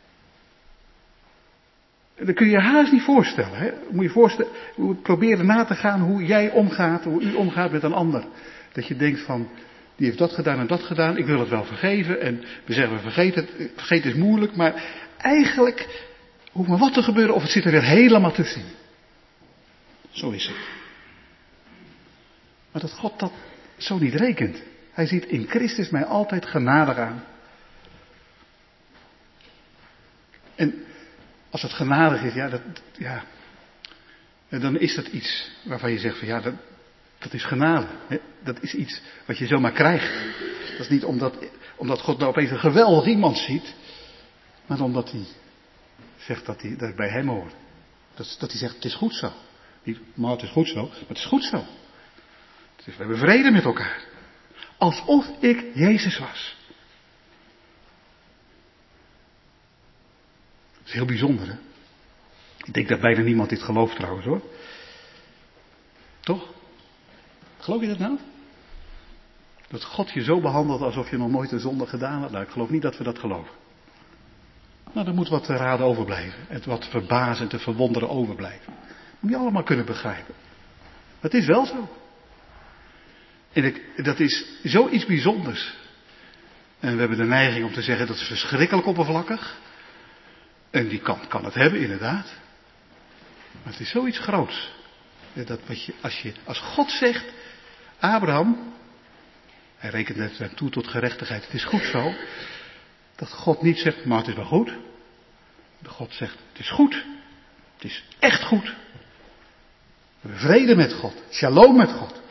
Dat kun je je haast niet voorstellen. Hè? Moet je voorstellen, proberen na te gaan hoe jij omgaat, hoe u omgaat met een ander. Dat je denkt van, die heeft dat gedaan en dat gedaan, ik wil het wel vergeven. En we zeggen, we vergeten het, vergeten is moeilijk, maar eigenlijk hoeft maar wat te gebeuren of het zit er weer helemaal tussen. Zo is het. Maar dat God dat zo niet rekent. Hij ziet in Christus mij altijd genadig aan. En als het genadig is, ja, dat, ja, dan is dat iets waarvan je zegt van ja, dat, dat is genade. Hè? Dat is iets wat je zomaar krijgt. Dat is niet omdat, omdat God nou opeens een geweldig iemand ziet, maar omdat hij zegt dat, hij, dat ik bij hem hoor. Dat, dat hij zegt, het is goed zo. Niet, maar het is goed zo, maar het is goed zo. Dus we hebben vrede met elkaar. Alsof ik Jezus was. Dat is heel bijzonder, hè? Ik denk dat bijna niemand dit gelooft trouwens, hoor. Toch? Geloof je dat nou? Dat God je zo behandelt alsof je nog nooit een zonde gedaan had. Nou, ik geloof niet dat we dat geloven. Nou, er moet wat te raden overblijven. En wat verbazen en te verwonderen overblijven. Moet je allemaal kunnen begrijpen. Het is wel zo. En ik, dat is zoiets bijzonders. En we hebben de neiging om te zeggen dat is verschrikkelijk oppervlakkig. En die kant kan het hebben, inderdaad. Maar het is zoiets groots. Dat wat je, als, je, als God zegt, Abraham, hij rekent het toe tot gerechtigheid, het is goed zo. Dat God niet zegt, maar het is wel goed. Dat God zegt, het is goed. Het is echt goed. We hebben vrede met God. Shalom met God.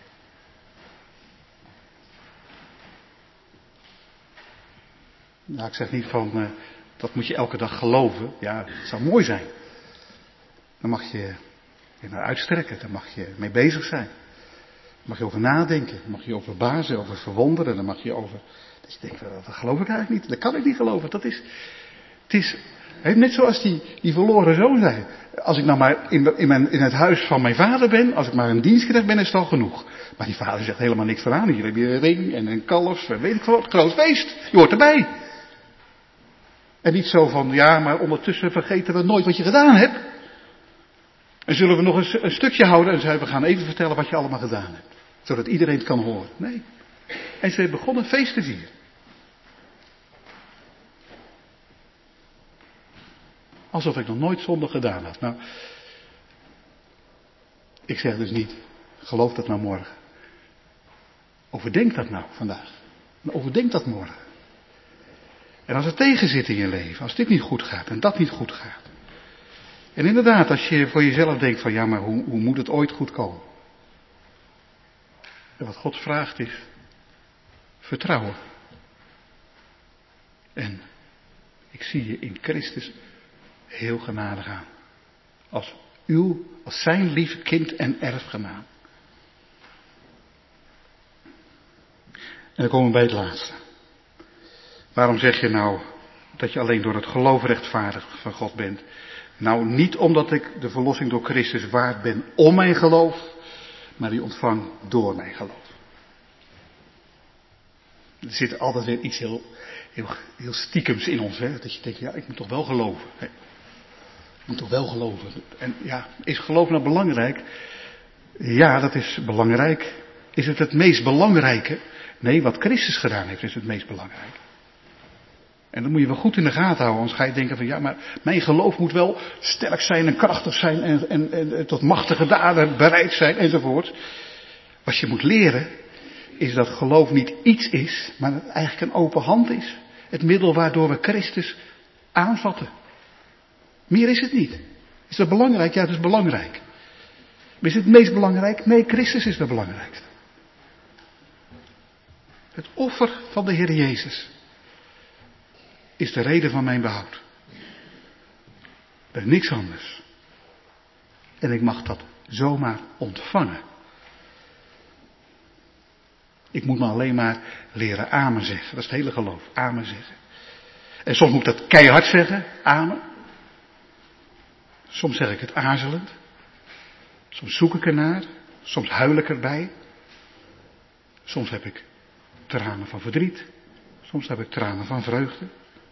Nou, ik zeg niet van, uh, dat moet je elke dag geloven. Ja, het zou mooi zijn. Dan mag je je naar uitstrekken. Daar mag je mee bezig zijn. Daar mag je over nadenken. Daar mag je over verbazen, over verwonderen. Daar mag je over... Dat je denkt, dat geloof ik eigenlijk niet. Dat kan ik niet geloven. Dat is... Het is... Net zoals die, die verloren zoon zei. Als ik nou maar in, in, mijn, in het huis van mijn vader ben, als ik maar een dienstknecht ben, is het al genoeg. Maar die vader zegt helemaal niks van aan. Hier heb je een ring en een kalf, weet ik wat, groot feest. Je hoort erbij. En niet zo van, ja, maar ondertussen vergeten we nooit wat je gedaan hebt. En zullen we nog een, een stukje houden en zeggen, we gaan even vertellen wat je allemaal gedaan hebt. Zodat iedereen het kan horen. Nee. En ze begonnen een feest te vieren. Alsof ik nog nooit zonde gedaan had. Nou, ik zeg dus niet, geloof dat nou morgen. Overdenk dat nou vandaag. Overdenk dat morgen. En als het tegen zit in je leven, als dit niet goed gaat en dat niet goed gaat. En inderdaad, als je voor jezelf denkt van ja, maar hoe, hoe moet het ooit goed komen? En wat God vraagt is vertrouwen. En ik zie je in Christus heel genadig aan. Als uw, als zijn lieve kind en erfgenaam. En dan komen we bij het laatste. Waarom zeg je nou dat je alleen door het geloof rechtvaardig van God bent? Nou, niet omdat ik de verlossing door Christus waard ben om mijn geloof, maar die ontvang door mijn geloof. Er zit altijd weer iets heel, heel, heel stiekems in ons, hè? Dat je denkt, ja, ik moet toch wel geloven. Hè? Ik moet toch wel geloven. En ja, is geloof nou belangrijk? Ja, dat is belangrijk. Is het het meest belangrijke? Nee, wat Christus gedaan heeft is het meest belangrijke. En dat moet je wel goed in de gaten houden, anders ga je denken van ja, maar mijn geloof moet wel sterk zijn en krachtig zijn en, en, en tot machtige daden bereid zijn enzovoort. Wat je moet leren is dat geloof niet iets is, maar dat het eigenlijk een open hand is. Het middel waardoor we Christus aanvatten. Meer is het niet. Is dat belangrijk? Ja, dat is belangrijk. Maar is het meest belangrijk? Nee, Christus is het belangrijkste. Het offer van de Heer Jezus is de reden van mijn behoud. Er is niks anders. En ik mag dat zomaar ontvangen. Ik moet me alleen maar leren amen zeggen. Dat is het hele geloof. Amen zeggen. En soms moet ik dat keihard zeggen. Amen. Soms zeg ik het aarzelend. Soms zoek ik ernaar. Soms huil ik erbij. Soms heb ik tranen van verdriet. Soms heb ik tranen van vreugde.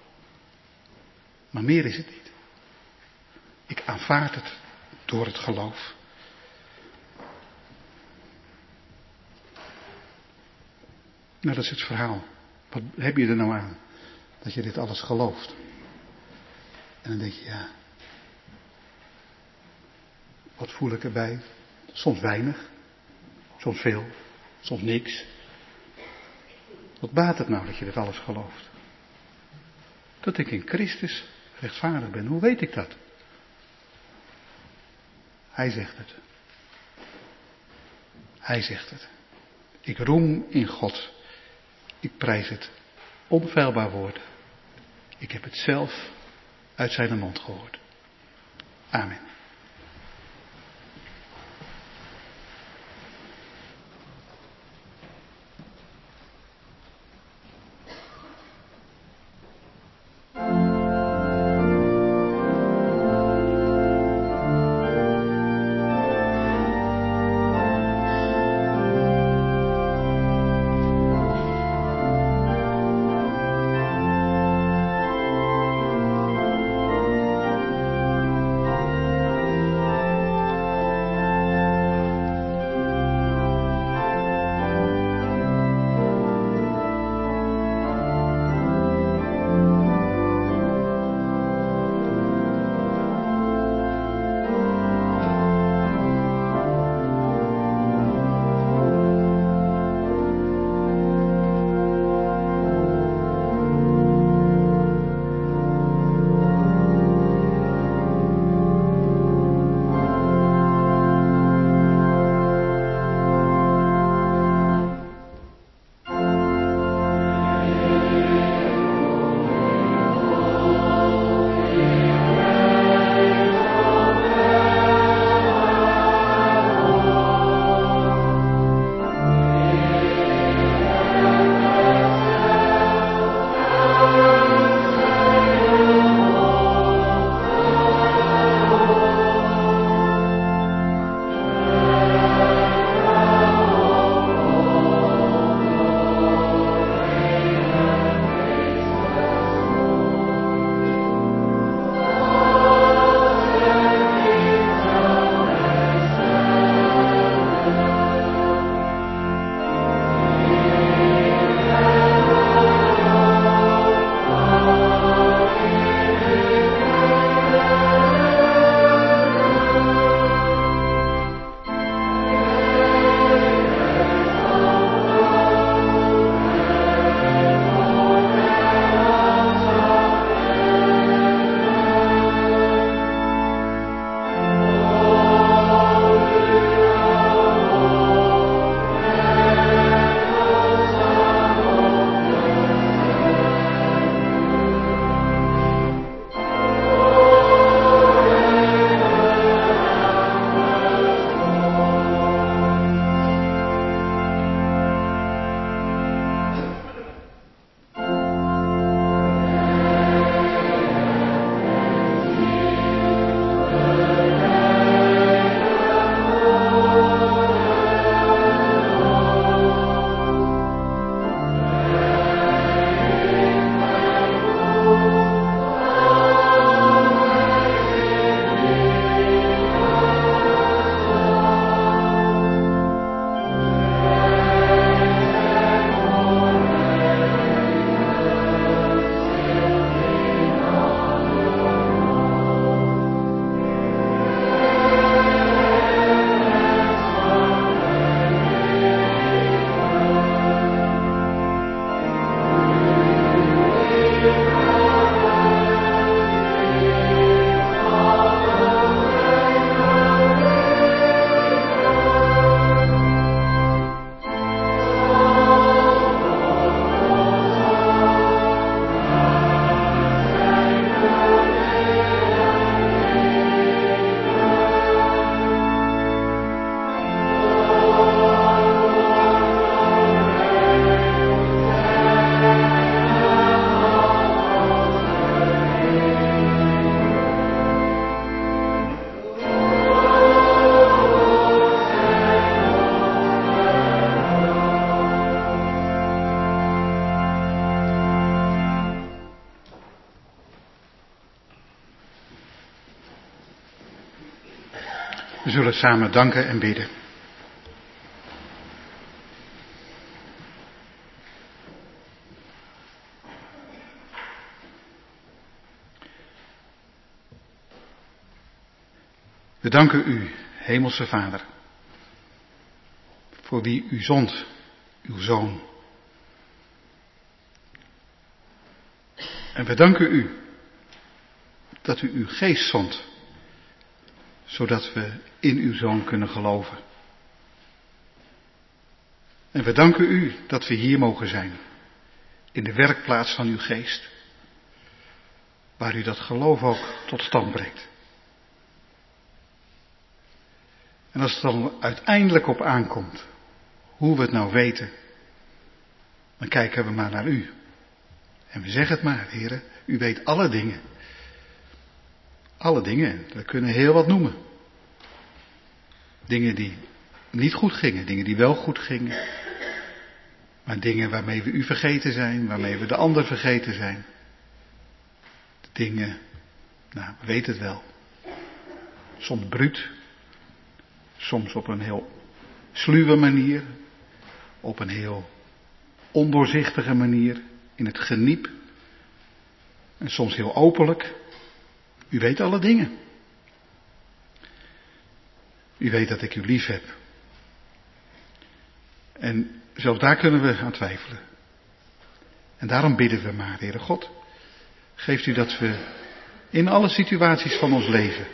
Maar meer is het niet. Ik aanvaard het door het geloof. Nou, dat is het verhaal. Wat heb je er nou aan? Dat je dit alles gelooft. En dan denk je, ja. Wat voel ik erbij? Soms weinig. Soms veel. Soms niks. Wat baat het nou dat je dat alles gelooft? Dat ik in Christus rechtvaardig ben. Hoe weet ik dat? Hij zegt het. Hij zegt het. Ik roem in God. Ik prijs het onfeilbaar woord. Ik heb het zelf uit zijn mond gehoord. Amen. We zullen samen danken en bidden. We danken u, Hemelse Vader, voor wie u zond, uw Zoon, En we danken u dat u uw geest zond, zodat we in uw Zoon kunnen geloven. En we danken u dat we hier mogen zijn, in de werkplaats van uw geest, waar u dat geloof ook tot stand brengt. En als het dan uiteindelijk op aankomt, hoe we het nou weten, dan kijken we maar naar u. En we zeggen het maar, heren, u weet alle dingen. Alle dingen, we kunnen heel wat noemen. Dingen die niet goed gingen, dingen die wel goed gingen. Maar dingen waarmee we u vergeten zijn, waarmee we de ander vergeten zijn. Dingen, nou, we weten het wel. Soms bruut, soms op een heel sluwe manier, op een heel ondoorzichtige manier, in het geniep. En soms heel openlijk. U weet alle dingen. U weet dat ik u lief heb. En zelfs daar kunnen we aan twijfelen. En daarom bidden we maar, Heere God. Geeft u dat we in alle situaties van ons leven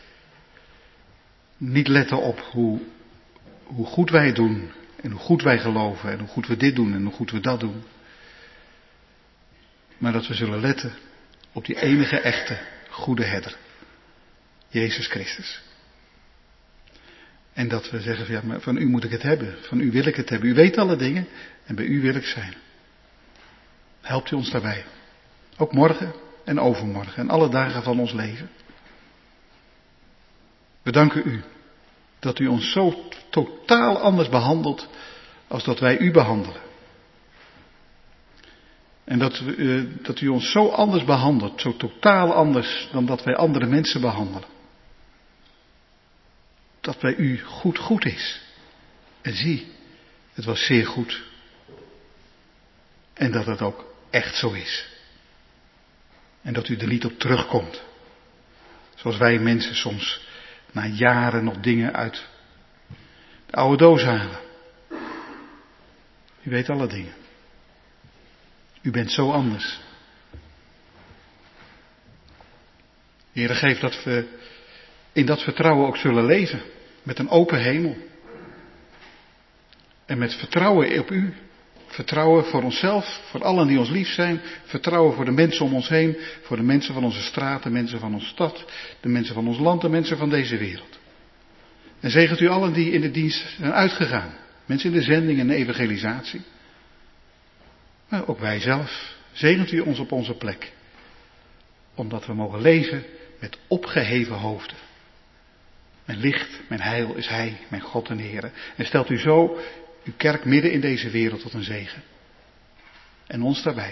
niet letten op hoe, hoe goed wij het doen. En hoe goed wij geloven. En hoe goed we dit doen en hoe goed we dat doen. Maar dat we zullen letten op die enige echte goede herder. Jezus Christus. En dat we zeggen, ja, maar van u moet ik het hebben. Van u wil ik het hebben. U weet alle dingen en bij u wil ik zijn. Helpt u ons daarbij. Ook morgen en overmorgen en alle dagen van ons leven. We danken u dat u ons zo totaal anders behandelt als dat wij u behandelen. En dat, we, dat u ons zo anders behandelt, zo totaal anders dan dat wij andere mensen behandelen. Dat bij u goed goed is. En zie, het was zeer goed. En dat het ook echt zo is. En dat u er niet op terugkomt. Zoals wij mensen soms na jaren nog dingen uit de oude doos halen. U weet alle dingen. U bent zo anders. Heere, geef dat we in dat vertrouwen ook zullen leven. Met een open hemel. En met vertrouwen op u. Vertrouwen voor onszelf, voor allen die ons lief zijn. Vertrouwen voor de mensen om ons heen. Voor de mensen van onze straat, de mensen van onze stad. De mensen van ons land, de mensen van deze wereld. En zegent u allen die in de dienst zijn uitgegaan. Mensen in de zending en de evangelisatie. Maar ook wij zelf. Zegent u ons op onze plek. Omdat we mogen leven met opgeheven hoofden. Mijn licht, mijn heil is Hij, mijn God en Heere. En stelt u zo uw kerk midden in deze wereld tot een zegen. En ons daarbij.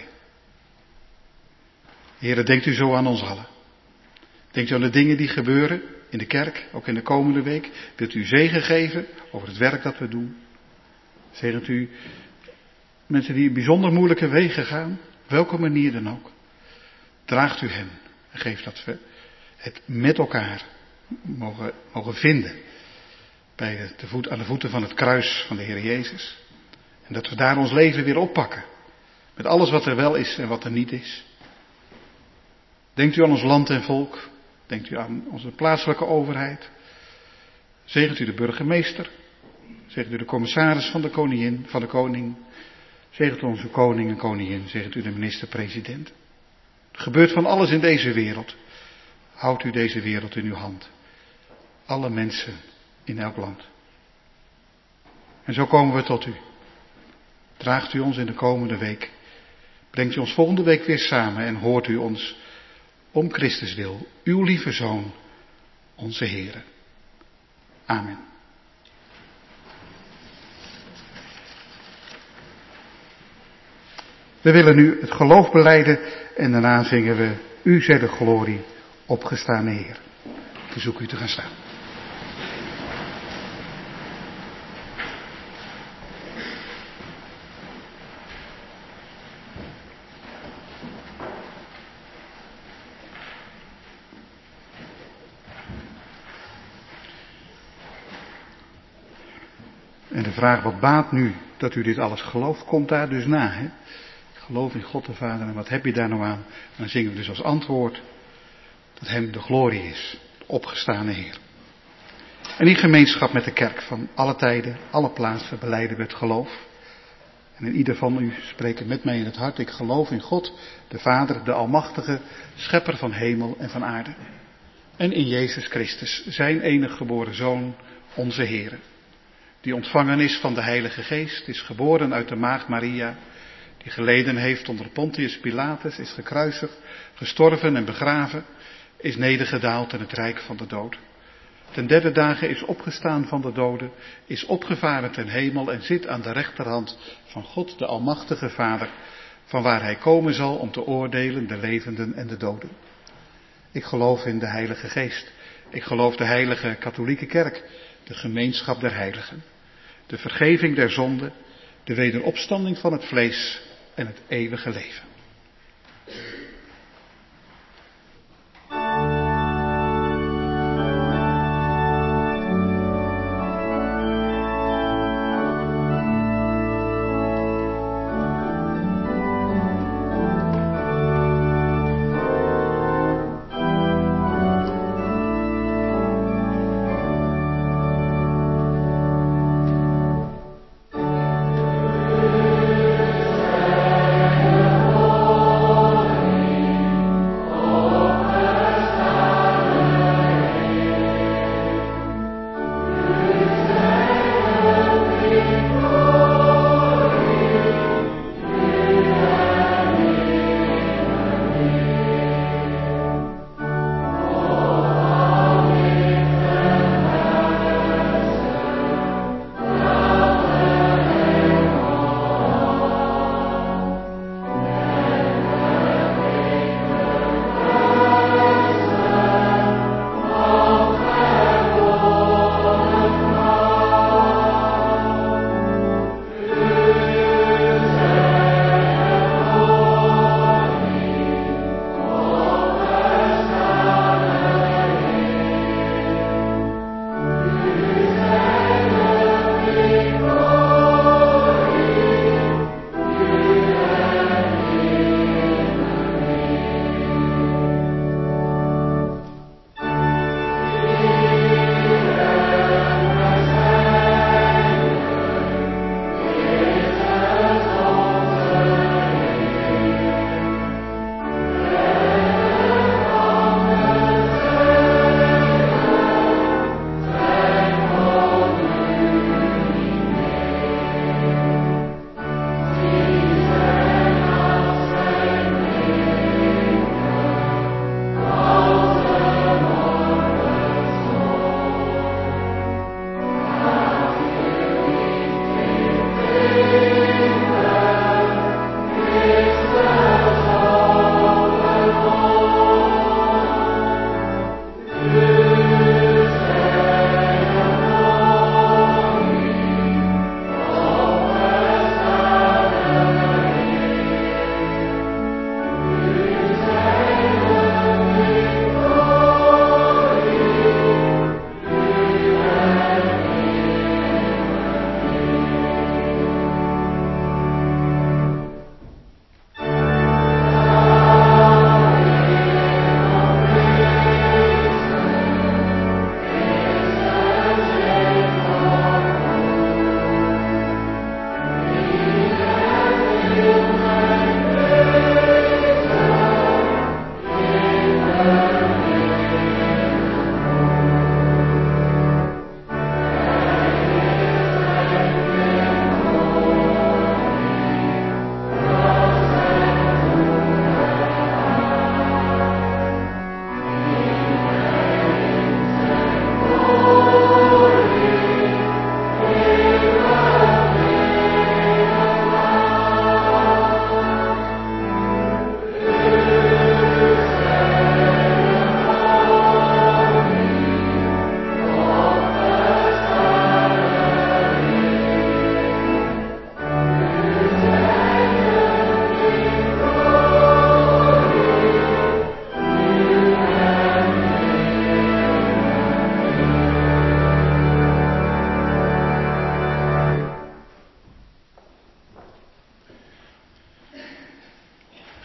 Heere, denkt u zo aan ons allen. Denkt u aan de dingen die gebeuren in de kerk, ook in de komende week. Wilt u zegen geven over het werk dat we doen. Zegent u mensen die bijzonder moeilijke wegen gaan, op welke manier dan ook. Draagt u hen en geeft dat we het met elkaar mogen, mogen vinden. Bij de voet, aan de voeten van het kruis van de Heer Jezus. En dat we daar ons leven weer oppakken. Met alles wat er wel is en wat er niet is. Denkt u aan ons land en volk. Denkt u aan onze plaatselijke overheid. Zegent u de burgemeester. Zegent u de commissaris van de koningin, van de koning. Zegent u onze koning en koningin. Zegent u de minister-president. Er gebeurt van alles in deze wereld. Houdt u deze wereld in uw hand. Alle mensen in elk land. En zo komen we tot u. Draagt u ons in de komende week. Brengt u ons volgende week weer samen en hoort u ons om Christus wil, uw lieve Zoon, onze Heere. Amen. We willen nu het geloof belijden en daarna zingen we U zij de glorie, opgestane Heer. Ik verzoek u te gaan staan. En de vraag, wat baat nu dat u dit alles gelooft, komt daar dus na. Hè? geloof in God de Vader. En wat heb je daar nou aan? En dan zingen we dus als antwoord dat hem de glorie is, de opgestane Heer. En in gemeenschap met de kerk van alle tijden, alle plaatsen belijden we het geloof. En in ieder van u spreken met mij in het hart, ik geloof in God, de Vader, de Almachtige, Schepper van hemel en van aarde. En in Jezus Christus, zijn enige geboren Zoon, onze Heer. Die ontvangen is van de Heilige Geest, is geboren uit de maagd Maria, die geleden heeft onder Pontius Pilatus, is gekruisigd, gestorven en begraven, is nedergedaald in het rijk van de dood. Ten derde dagen is opgestaan van de doden, is opgevaren ten hemel en zit aan de rechterhand van God, de Almachtige Vader, van waar hij komen zal om te oordelen de levenden en de doden. Ik geloof in de Heilige Geest. Ik geloof de Heilige Katholieke Kerk, de gemeenschap der heiligen, de vergeving der zonden, de wederopstanding van het vlees en het eeuwige leven. Oh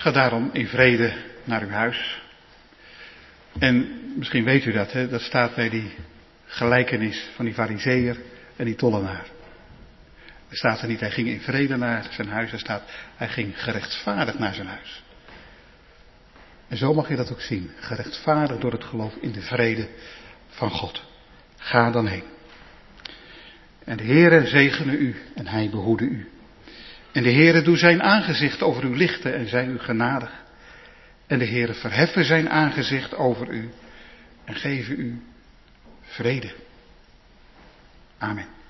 Ga daarom in vrede naar uw huis. En misschien weet u dat, hè? Dat staat bij die gelijkenis van die farizeeër en die tollenaar. Er staat er niet, hij ging in vrede naar zijn huis. Er staat, hij ging gerechtvaardigd naar zijn huis. En zo mag je dat ook zien. Gerechtvaardigd door het geloof in de vrede van God. Ga dan heen. En de Heere zegene u en hij behoede u. En de Heere doe zijn aangezicht over u lichten en zij u genadig. En de Heere verheffen zijn aangezicht over u en geven u vrede. Amen.